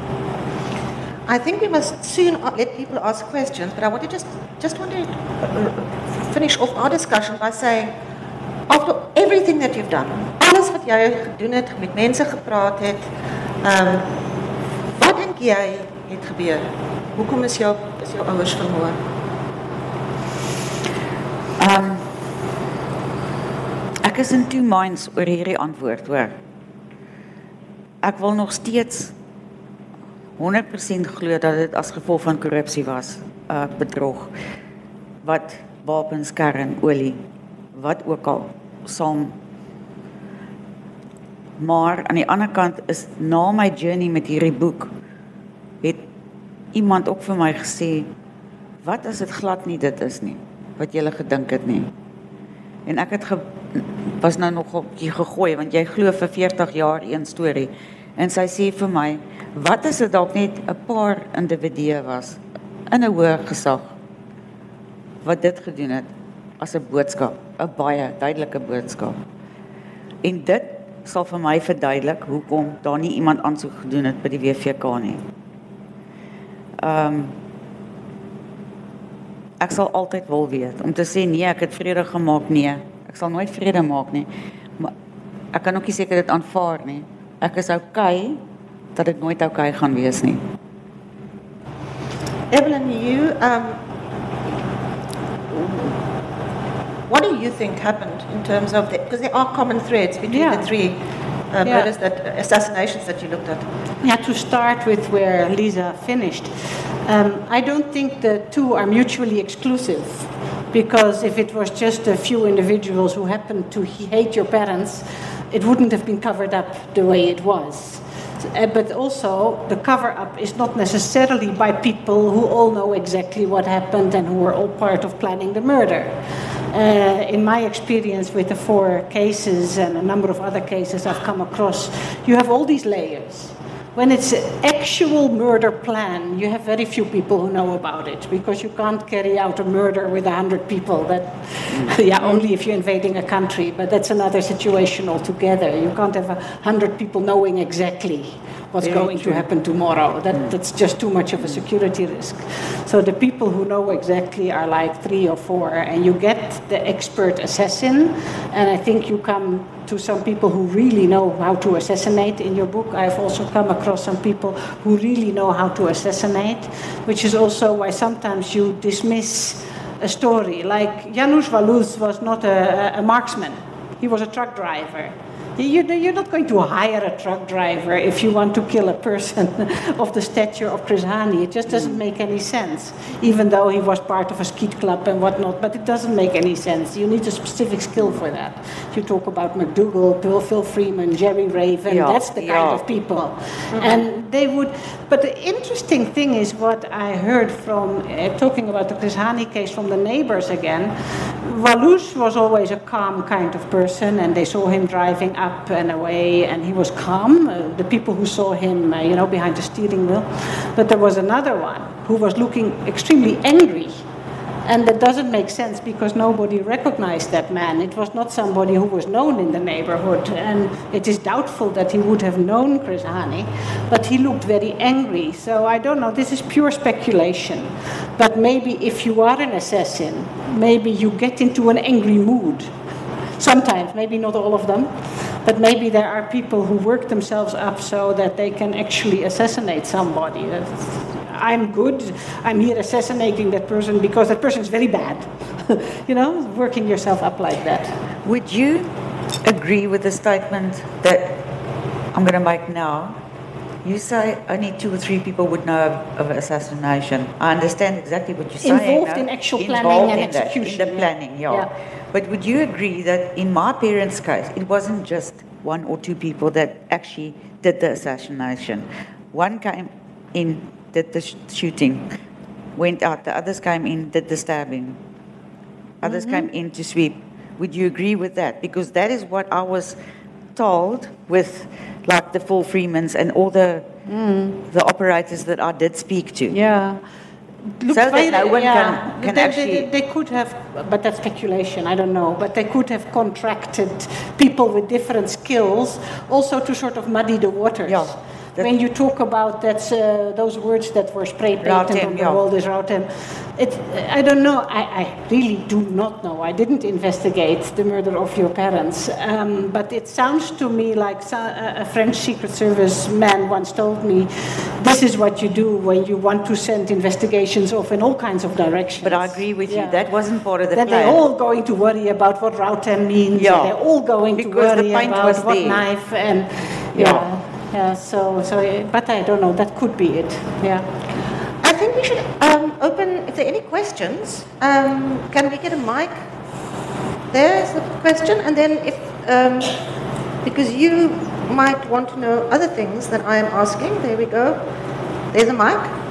I think we must soon let people ask questions, but I want to just, just want to finish off our discussion by saying, after everything that you've done, alles wat jy gedoen het, met mense gepraat het, um, wat dink jy het gebeur? Hoekom is jou, is jou ouers vermoor? Um, ek is in two minds oor hierdie antwoord, hoor. Ek wil nog steeds honderd persent glo dat dit as gevolg van korrupsie was, uh, bedrog, wat wapens, kern, olie, wat ook al, saam. Maar aan die ander kant is, na my journey met hierdie boek, het iemand ook vir my gesê, wat as dit glad nie dit is nie, wat julle gedink het nie. En ek het ge, was nou nog op jy gegooi, want jy glo vir veertig jaar een storie, en sy sê vir my, wat as dit dalk net 'n paar individue was, in 'n hoë gesag, wat dit gedoen het, as 'n boodskap, 'n baie duidelike boodskap. En dit sal vir my verduidelik, hoekom daar nie iemand aansoek gedoen het by die W V K nie. Um, ek sal altyd wil weet, om te sê, nee, ek het vrede gemaak, nee, ek sal nooit vrede maak nie, maar ek kan ook nie seker dit aanvaar nie, ek is okay, dat dit nooit okay gaan wees nie. Evelyn, you, um, what do you think happened in terms of, because there are common threads between Yeah. the three uh, Yeah. murders, that, assassinations that you looked at? Yeah, to start with where Lisa finished. Um, I don't think the two are mutually exclusive, because if it was just a few individuals who happened to hate your parents, it wouldn't have been covered up the way it was. Uh, but also, the cover-up is not necessarily by people who all know exactly what happened and who were all part of planning the murder. Uh, in my experience with the four cases and a number of other cases I've come across, you have all these layers. when it's an actual murder plan, you have very few people who know about it, because you can't carry out a murder with a hundred people. That, yeah, only if you're invading a country, but that's another situation altogether. You can't have a hundred people knowing exactly what's Very going true. to happen tomorrow. That, mm. That's just too much of a security risk. So the people who know exactly are like three or four, and you get the expert assassin, and I think you come to some people who really know how to assassinate. In your book, I've also come across some people who really know how to assassinate, which is also why sometimes you dismiss a story. Like Janusz Walus was not a, a marksman. He was a truck driver. You're not going to hire a truck driver if you want to kill a person of the stature of Chris Hani. It just doesn't make any sense, even though he was part of a skeet club and whatnot. But it doesn't make any sense. You need a specific skill for that. You talk about McDougall, Bill, Phil Freeman, Jerry Raven. Yeah, that's the kind yeah. of people. Mm-hmm. And they would... But the interesting thing is what I heard from, uh, talking about the Chris Hani case from the neighbors again, Walus was always a calm kind of person, and they saw him driving up and away, and he was calm, uh, the people who saw him, uh, you know, behind the steering wheel. But there was another one who was looking extremely angry. And that doesn't make sense, because nobody recognized that man. It was not somebody who was known in the neighborhood. And it is doubtful that he would have known Chris Hani, but he looked very angry. So I don't know, this is pure speculation. But maybe if you are an assassin, maybe you get into an angry mood. Sometimes, maybe not all of them, but maybe there are people who work themselves up so that they can actually assassinate somebody. That's, I'm good, I'm here assassinating that person because that person is very bad. You know, working yourself up like that. Would you agree with the statement that I'm going to make now? You say only two or three people would know of, of assassination. I understand exactly what you're saying. Involved now. in actual Involved planning and in execution. That, in the planning, yeah. yeah. But would you agree that in my parents' case, it wasn't just one or two people that actually did the assassination? One came in, did the sh- shooting, went out. The others came in, did the stabbing. Others mm-hmm. came in to sweep. Would you agree with that? Because that is what I was told with, like, the Phil Freemans and all the mm. the operators that I did speak to. Yeah. Look, so that no one yeah. can, can they, actually... They, they could have, but that's speculation, I don't know, but they could have contracted people with different skills also to sort of muddy the waters. Yeah. When you talk about that, uh, those words that were spray painted on the yeah. wall, this Rautem, it, I don't know. I, I really do not know. I didn't investigate the murder of your parents, um, but it sounds to me like a French Secret Service man once told me, "This is what you do when you want to send investigations off in all kinds of directions." But I agree with yeah. you. That wasn't part of the that plan. They're all going to worry about what Rautem means. Yeah. They're all going because to worry the paint about was what there. knife and yeah. yeah. Yeah, so, so, but I don't know, that could be it, yeah. I think we should um, open, if there are any questions, um, can we get a mic? There's the question, and then if, um, because you might want to know other things that I am asking, there we go. There's a mic.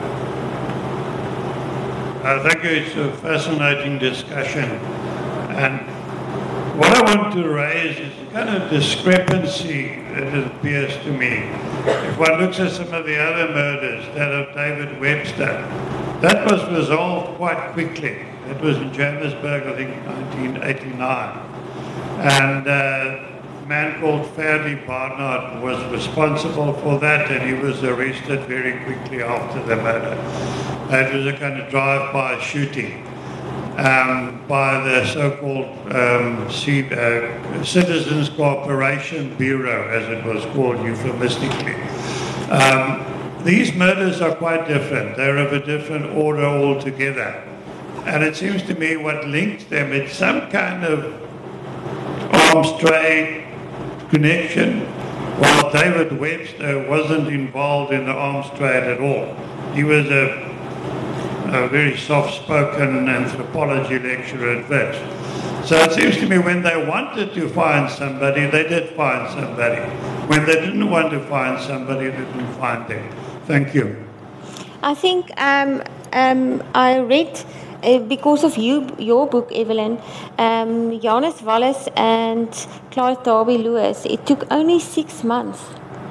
I think it's a fascinating discussion, and what I want to raise is a kind of discrepancy that it appears to me. If one looks at some of the other murders, that of David Webster, that was resolved quite quickly. It was in Johannesburg, I think, nineteen eighty-nine. And uh, a man called Fairley Barnard was responsible for that, and he was arrested very quickly after the murder. It was a kind of drive-by shooting. Um, by the so-called um, C- uh, Citizens Cooperation Bureau, as it was called euphemistically. Um, these murders are quite different. They're of a different order altogether. And it seems to me what links them, it's some kind of arms trade connection, while David Webster wasn't involved in the arms trade at all. He was a a very soft-spoken anthropology lecturer at Wits. So it seems to me when they wanted to find somebody, they did find somebody. When they didn't want to find somebody, they didn't find them. Thank you. I think um, um, I read, uh, because of you, your book, Evelyn, um, Janus Wallis and Clive Darby Lewis, it took only six months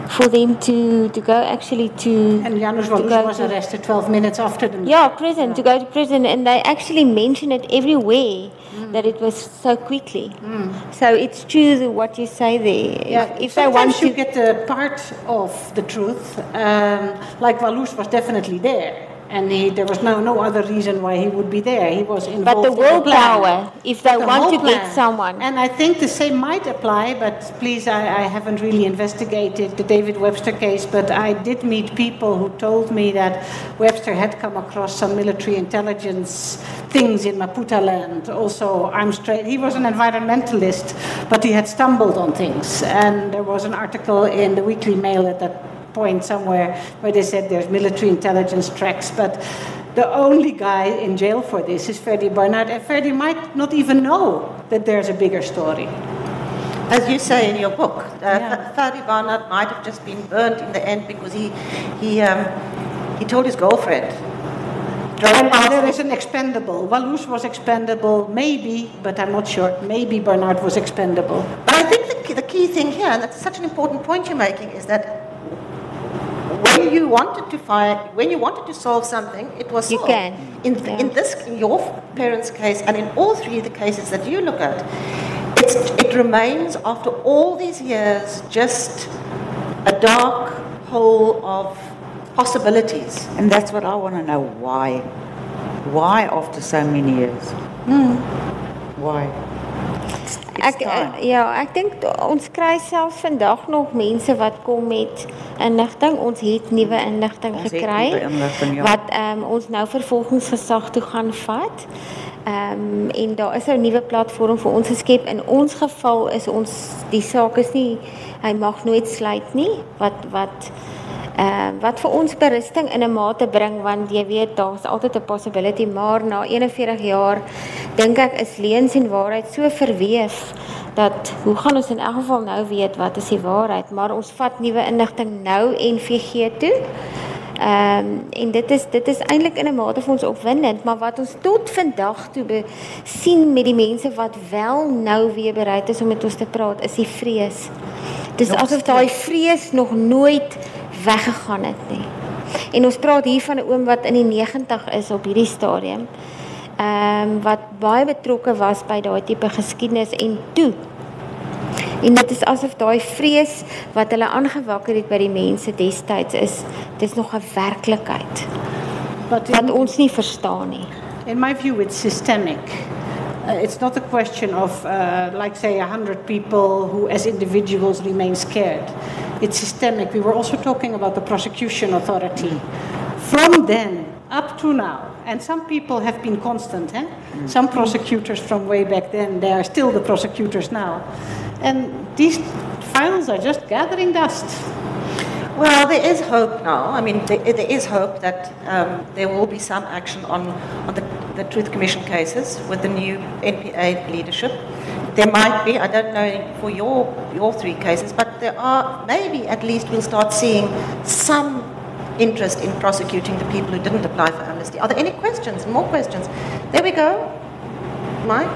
for them to, to go actually to... And Janusz to Walus go was to- arrested twelve minutes after the meeting. Yeah, prison, to go to prison, and they actually mention it everywhere, that it was so quickly. So it's true that what you say there. Yeah, if, if they want sometimes you to... get a part of the truth, um, like Walus was definitely there. And he, there was no, no other reason why he would be there. He was involved But the in the plan. willpower, if they The want whole to get plan. someone. And I think the same might apply, but please, I, I haven't really investigated the David Webster case, but I did meet people who told me that Webster had come across some military intelligence things in Maputa land. Also, I'm straight, he was an environmentalist, but he had stumbled on things. And there was an article in the Weekly Mail at that point somewhere where they said there's military intelligence tracks, but the only guy in jail for this is Ferdy Barnard, and Ferdy might not even know that there's a bigger story. As you say in your book, uh, Yeah. Ferdy Barnard might have just been burnt in the end because he he um, he told his girlfriend. And, and there is an expendable. Walus was expendable, maybe, but I'm not sure. Maybe Barnard was expendable. But I think the key, the key thing here, and that's such an important point you're making, is that when you wanted to find, when you wanted to solve something, it was You solved. can, In, yeah. in this, in your parents' case, and in all three of the cases that you look at, it's, it remains after all these years just a dark hole of possibilities. And that's what I want to know. Why? Why after so many years? Why? It's, it's Ek time. eh, ja, ek dink to- ons kry selfs vandag nog mense wat kom met inligting. Ons het nuwe inligting Ons het gekry nuwe inligting, ja. wat ehm ons nou vervolgingsgesag toe gaan vat. Ehm en daar is 'n nuwe platform vir ons geskep. In ons geval is ons die saak is nie hy mag nooit sluit nie. Wat wat Uh, wat vir ons berusting in 'n mate bring, want jy weet daar's altyd 'n possibility, maar na eenenveertig jaar dink ek is leuns en waarheid so verweef dat hoe gaan ons in elk geval nou weet wat is die waarheid, maar ons vat nuwe inligting nou N V G toe. Ehm um, en dit is dit is eintlik in 'n mate vir ons opwindend, maar wat ons tot vandag toe be, sien met die mense wat wel nou weer bereid is om met ons te praat, is die vrees. Dis Nog asof daai vrees nog nooit weggegaan het nie. En ons praat hier van 'n oom wat in die negentig is op hierdie stadium. Ehm um, wat baie betrokke was by daai tipe geskiedenis en toe. En dit is asof daai vrees wat hulle aangewakker het by die mense destyds is, dis nog 'n werklikheid But wat in, ons nie verstaan nie. in my view, it's systemic. Uh, it's not a question of, uh, like, say, a hundred people who, as individuals, remain scared. It's systemic. We were also talking about the prosecution authority. From then up to now, and some people have been constant, eh? Some prosecutors from way back then, they are still the prosecutors now. And these files are just gathering dust. Well, there is hope now. I mean, there, there is hope that um, there will be some action on, on the, the Truth Commission cases with the new N P A leadership. There might be, I don't know for your, your three cases, but there are, maybe at least we'll start seeing some interest in prosecuting the people who didn't apply for amnesty. Are there any questions? More questions? There we go. Mike?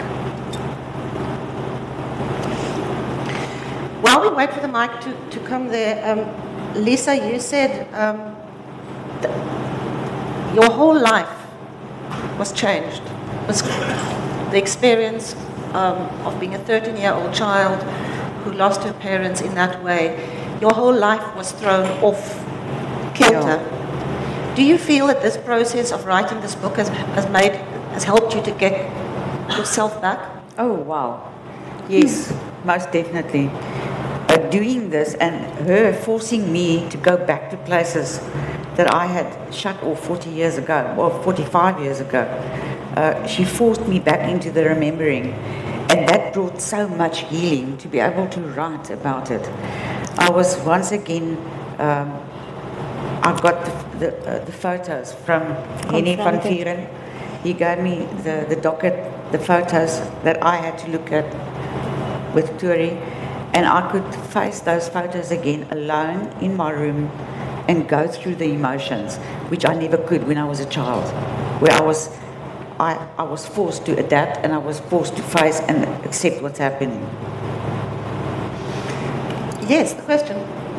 While we wait for the mic to, to come there, um, Lisa, you said um, th- your whole life was changed. Was the experience um, of being a thirteen-year-old child who lost her parents in that way. Your whole life was thrown off kilter. Do you feel that this process of writing this book has, has made has helped you to get yourself back? Oh, wow. Yes, most definitely. Uh, doing this and her forcing me to go back to places that I had shut off forty years ago, or forty-five years ago, uh, she forced me back into the remembering. And that brought so much healing to be able to write about it. I was once again, um, I got the, the, uh, the photos from Henny van Confronted. Vieren. He gave me the, the docket, the photos that I had to look at with Turi. And I could face those photos again alone in my room and go through the emotions, which I never could when I was a child, where I was, I, I was forced to adapt and I was forced to face and accept what's happening. Yes, the question.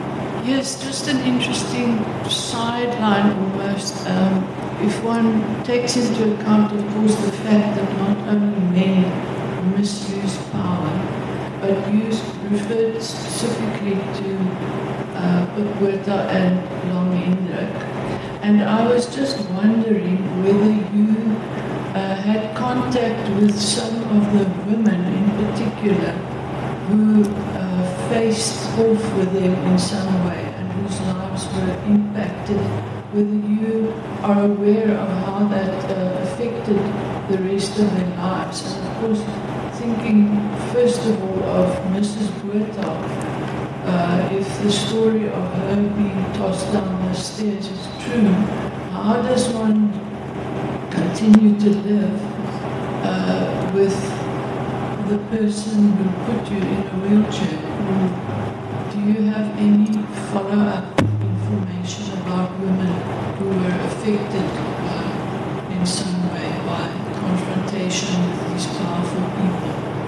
Yes, just an interesting sideline almost. Um, if one takes into account, of course, the fact that not only men misuse power, but used, referred specifically to uh, Botha and Long Hendrik. And I was just wondering whether you uh, had contact with some of the women in particular who uh, faced off with them in some way and whose lives were impacted, whether you are aware of how that uh, affected the rest of their lives. And of course, thinking first of all of Missus Botha, uh, if the story of her being tossed down the stairs is true, how does one continue to live uh, with the person who put you in a wheelchair? Do you have any follow-up information about women who were affected uh, in some way by confrontation with these powerful people?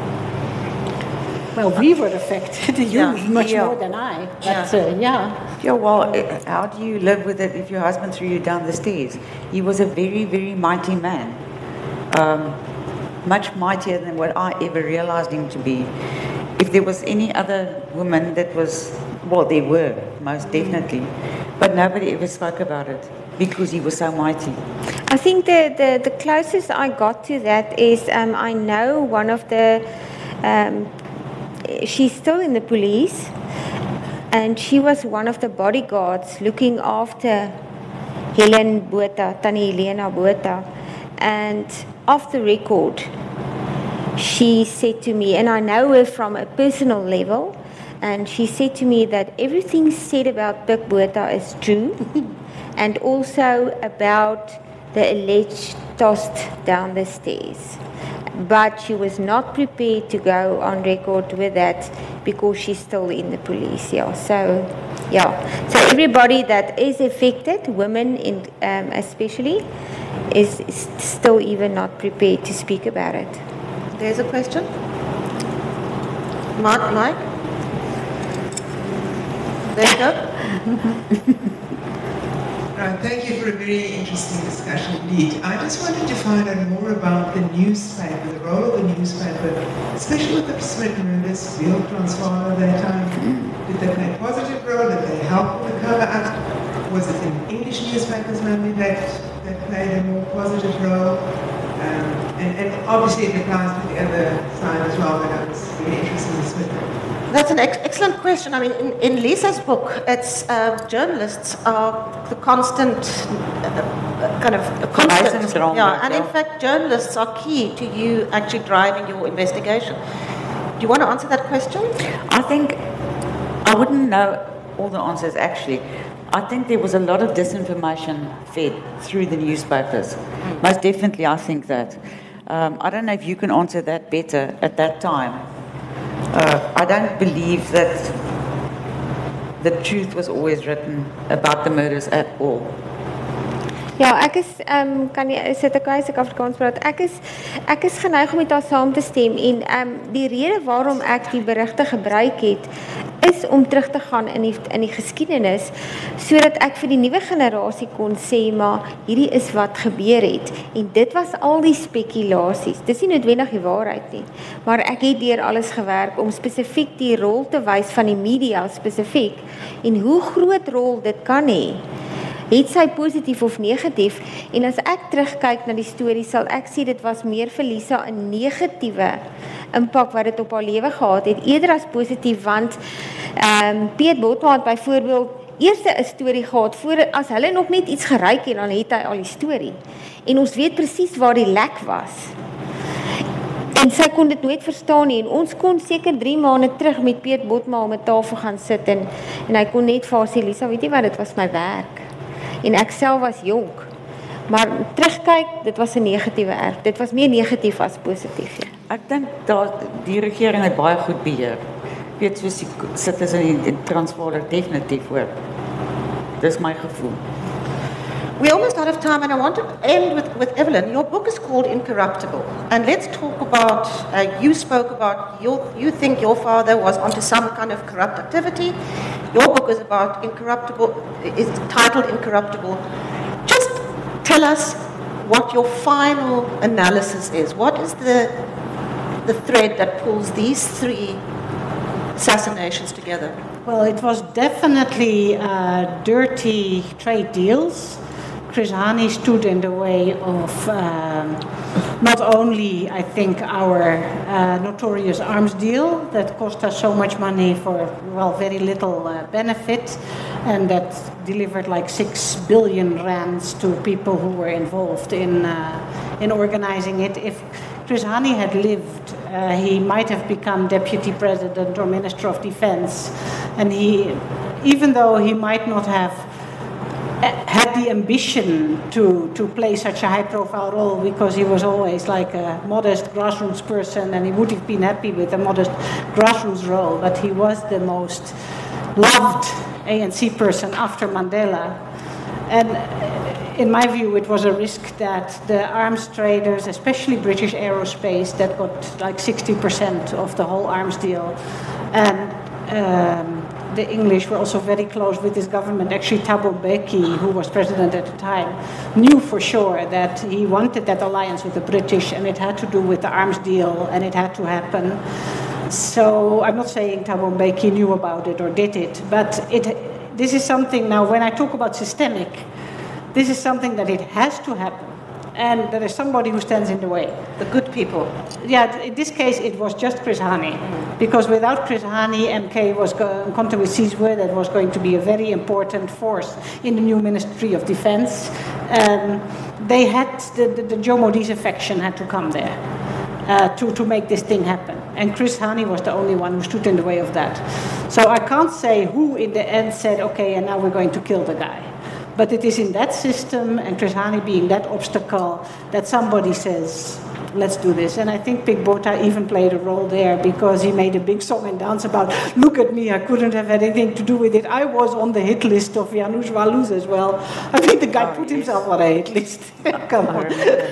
Well, we were affected, you Yeah, much yeah. more than I. But Yeah. uh, yeah. Yeah, well, uh, how do you live with it if your husband threw you down the stairs? He was a very, very mighty man. Um, much mightier than what I ever realized him to be. If there was any other woman that was, well, there were, most definitely. But nobody ever spoke about it because he was so mighty. I think the, the, the closest I got to that is um, I know one of the, um, she's still in the police, and she was one of the bodyguards looking after Helen Botha, Tannie Helena Botha. And off the record, she said to me, and I know her from a personal level, and she said to me that everything said about Pik Botha is true, and also about the alleged tossed down the stairs. But she was not prepared to go on record with that because she's still in the police. Yeah. So, yeah. So everybody that is affected, women in, um, especially, is, is still even not prepared to speak about it. There's a question. Mark, Mike? There you go. Right, thank you for a very interesting discussion indeed. I just wanted to find out more about the newspaper, the role of the newspaper, especially with the Smith murders, Real Transvaal at that time. Did they play a positive role? Did they help with the cover-up? Was it in English newspapers maybe that, that played a more positive role? Um, and, and obviously it applies to the other side as well, but I was really interested in Smith. That's an ex- excellent question. I mean, in, in Lisa's book, it's uh, journalists are the constant, uh, kind of a constant. Yeah, and in fact, journalists are key to you actually driving your investigation. Do you want to answer that question? I think I wouldn't know all the answers actually. I think there was a lot of disinformation fed through the newspapers. Mm. Most definitely, I think that. Um, I don't know if you can answer that better at that time. Uh, I don't believe that the truth was always written about the murders at all. Ja, ek is ehm um, kan jy sit ek as ek Afrikaans praat. Ek is ek is geneig om met haar saam te stem en ehm um, die rede waarom ek die berigte gebruik het is om terug te gaan in die in die geskiedenis sodat ek vir die nuwe generasie kon sê maar hierdie is wat gebeur het en dit was al die spekulasies. Dis nie noodwendig die waarheid nie, maar ek het deur alles gewerk om spesifiek die rol te wys van die media spesifiek en hoe groot rol dit kan hê. Het sy positief of negatief en as ek terugkyk na die storie sal ek sê dit was meer vir Lisa 'n negatiewe impak wat dit op haar lewe gehad het eerder as positief want ehm um, Piet Botha het byvoorbeeld eers 'n storie gehad voor as hulle nog net iets geryk het dan het hy al die storie en ons weet presies waar die lek was. En sy kon dit nooit verstaan nie en ons kon seker drie maande terug met Piet Botha om 'n tafel gaan sit en en hy kon net vir haar sê Lisa, weet jy wat, dit was my werk. En ek self was jonk. Maar terugkyk, dit was 'n negatiewe erf. Dit was meer negatief as positief. Ja. Ek dink dat die regering het baie goed beheer. Weet soos die citizen in, in Transvaal definitief hoor. Dis my gevoel. We're almost out of time, and I want to end with, with Evelyn. Your book is called Incorruptible, and let's talk about. Uh, you spoke about your. You think your father was onto some kind of corrupt activity. Your book is about Incorruptible, is titled Incorruptible. Just tell us what your final analysis is. What is the, the thread that pulls these three assassinations together? Well, it was definitely uh, dirty trade deals. Chris Hani stood in the way of um, not only, I think, our uh, notorious arms deal that cost us so much money for, well, very little uh, benefit, and that delivered like six billion rands to people who were involved in, uh, in organizing it. If Chris Hani had lived, uh, he might have become deputy president or minister of defense, and he, even though he might not have had the ambition to, to play such a high-profile role, because he was always like a modest grassroots person, and he would have been happy with a modest grassroots role, but he was the most loved A N C person after Mandela. And in my view, it was a risk that the arms traders, especially British Aerospace, that got like sixty percent of the whole arms deal, and um, the English were also very close with this government. Actually, Thabo Mbeki, who was president at the time, knew for sure that he wanted that alliance with the British, and it had to do with the arms deal, and it had to happen. So I'm not saying Thabo Mbeki knew about it or did it, but it, this is something now, when I talk about systemic, this is something that it has to happen. And there is somebody who stands in the way. The good people. Yeah, in this case, it was just Chris Hani. Because without Chris Hani, M K was going to Sizwe, that was going to be a very important force in the new Ministry of Defense. Um, they had, the, the, the Joe Modise faction had to come there uh, to, to make this thing happen. And Chris Hani was the only one who stood in the way of that. So I can't say who in the end said, okay, and now we're going to kill the guy. But it is in that system, and Chris Hani being that obstacle, that somebody says, let's do this. And I think Pik Botha even played a role there, because he made a big song and dance about, look at me, I couldn't have had anything to do with it. I was on the hit list of Janusz Walus as well. I think the guy oh, put yes. himself on a hit list. Come on.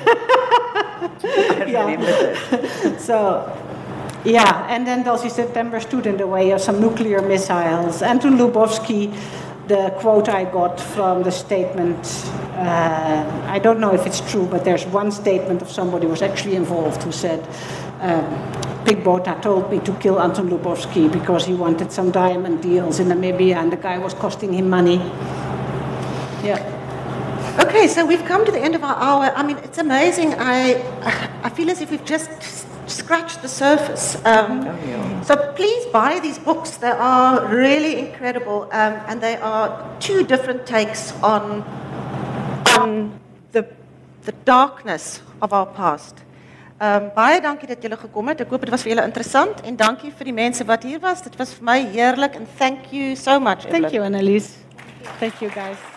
I remember that. So, yeah, and then Dulcie September stood in the way of some nuclear missiles. Anton Lubowski, the quote I got from the statement, uh, I don't know if it's true, but there's one statement of somebody who was actually involved who said, um, Pik Botha told me to kill Anton Lubowski because he wanted some diamond deals in Namibia and the guy was costing him money. Yeah. Okay, so we've come to the end of our hour. I mean, it's amazing. I, I feel as if we've just scratched the surface. Um, oh, yeah. So please buy these books. They are really incredible, um, and they are two different takes on, on the, the darkness of our past. Um, baie dankie dat julle gekom het. Ek hoop dit was vir julle interessant, en dankie vir die mense wat hier was. Dit was vir my heerlik, and thank you so much. Thank you, Annelies. Thank you, guys.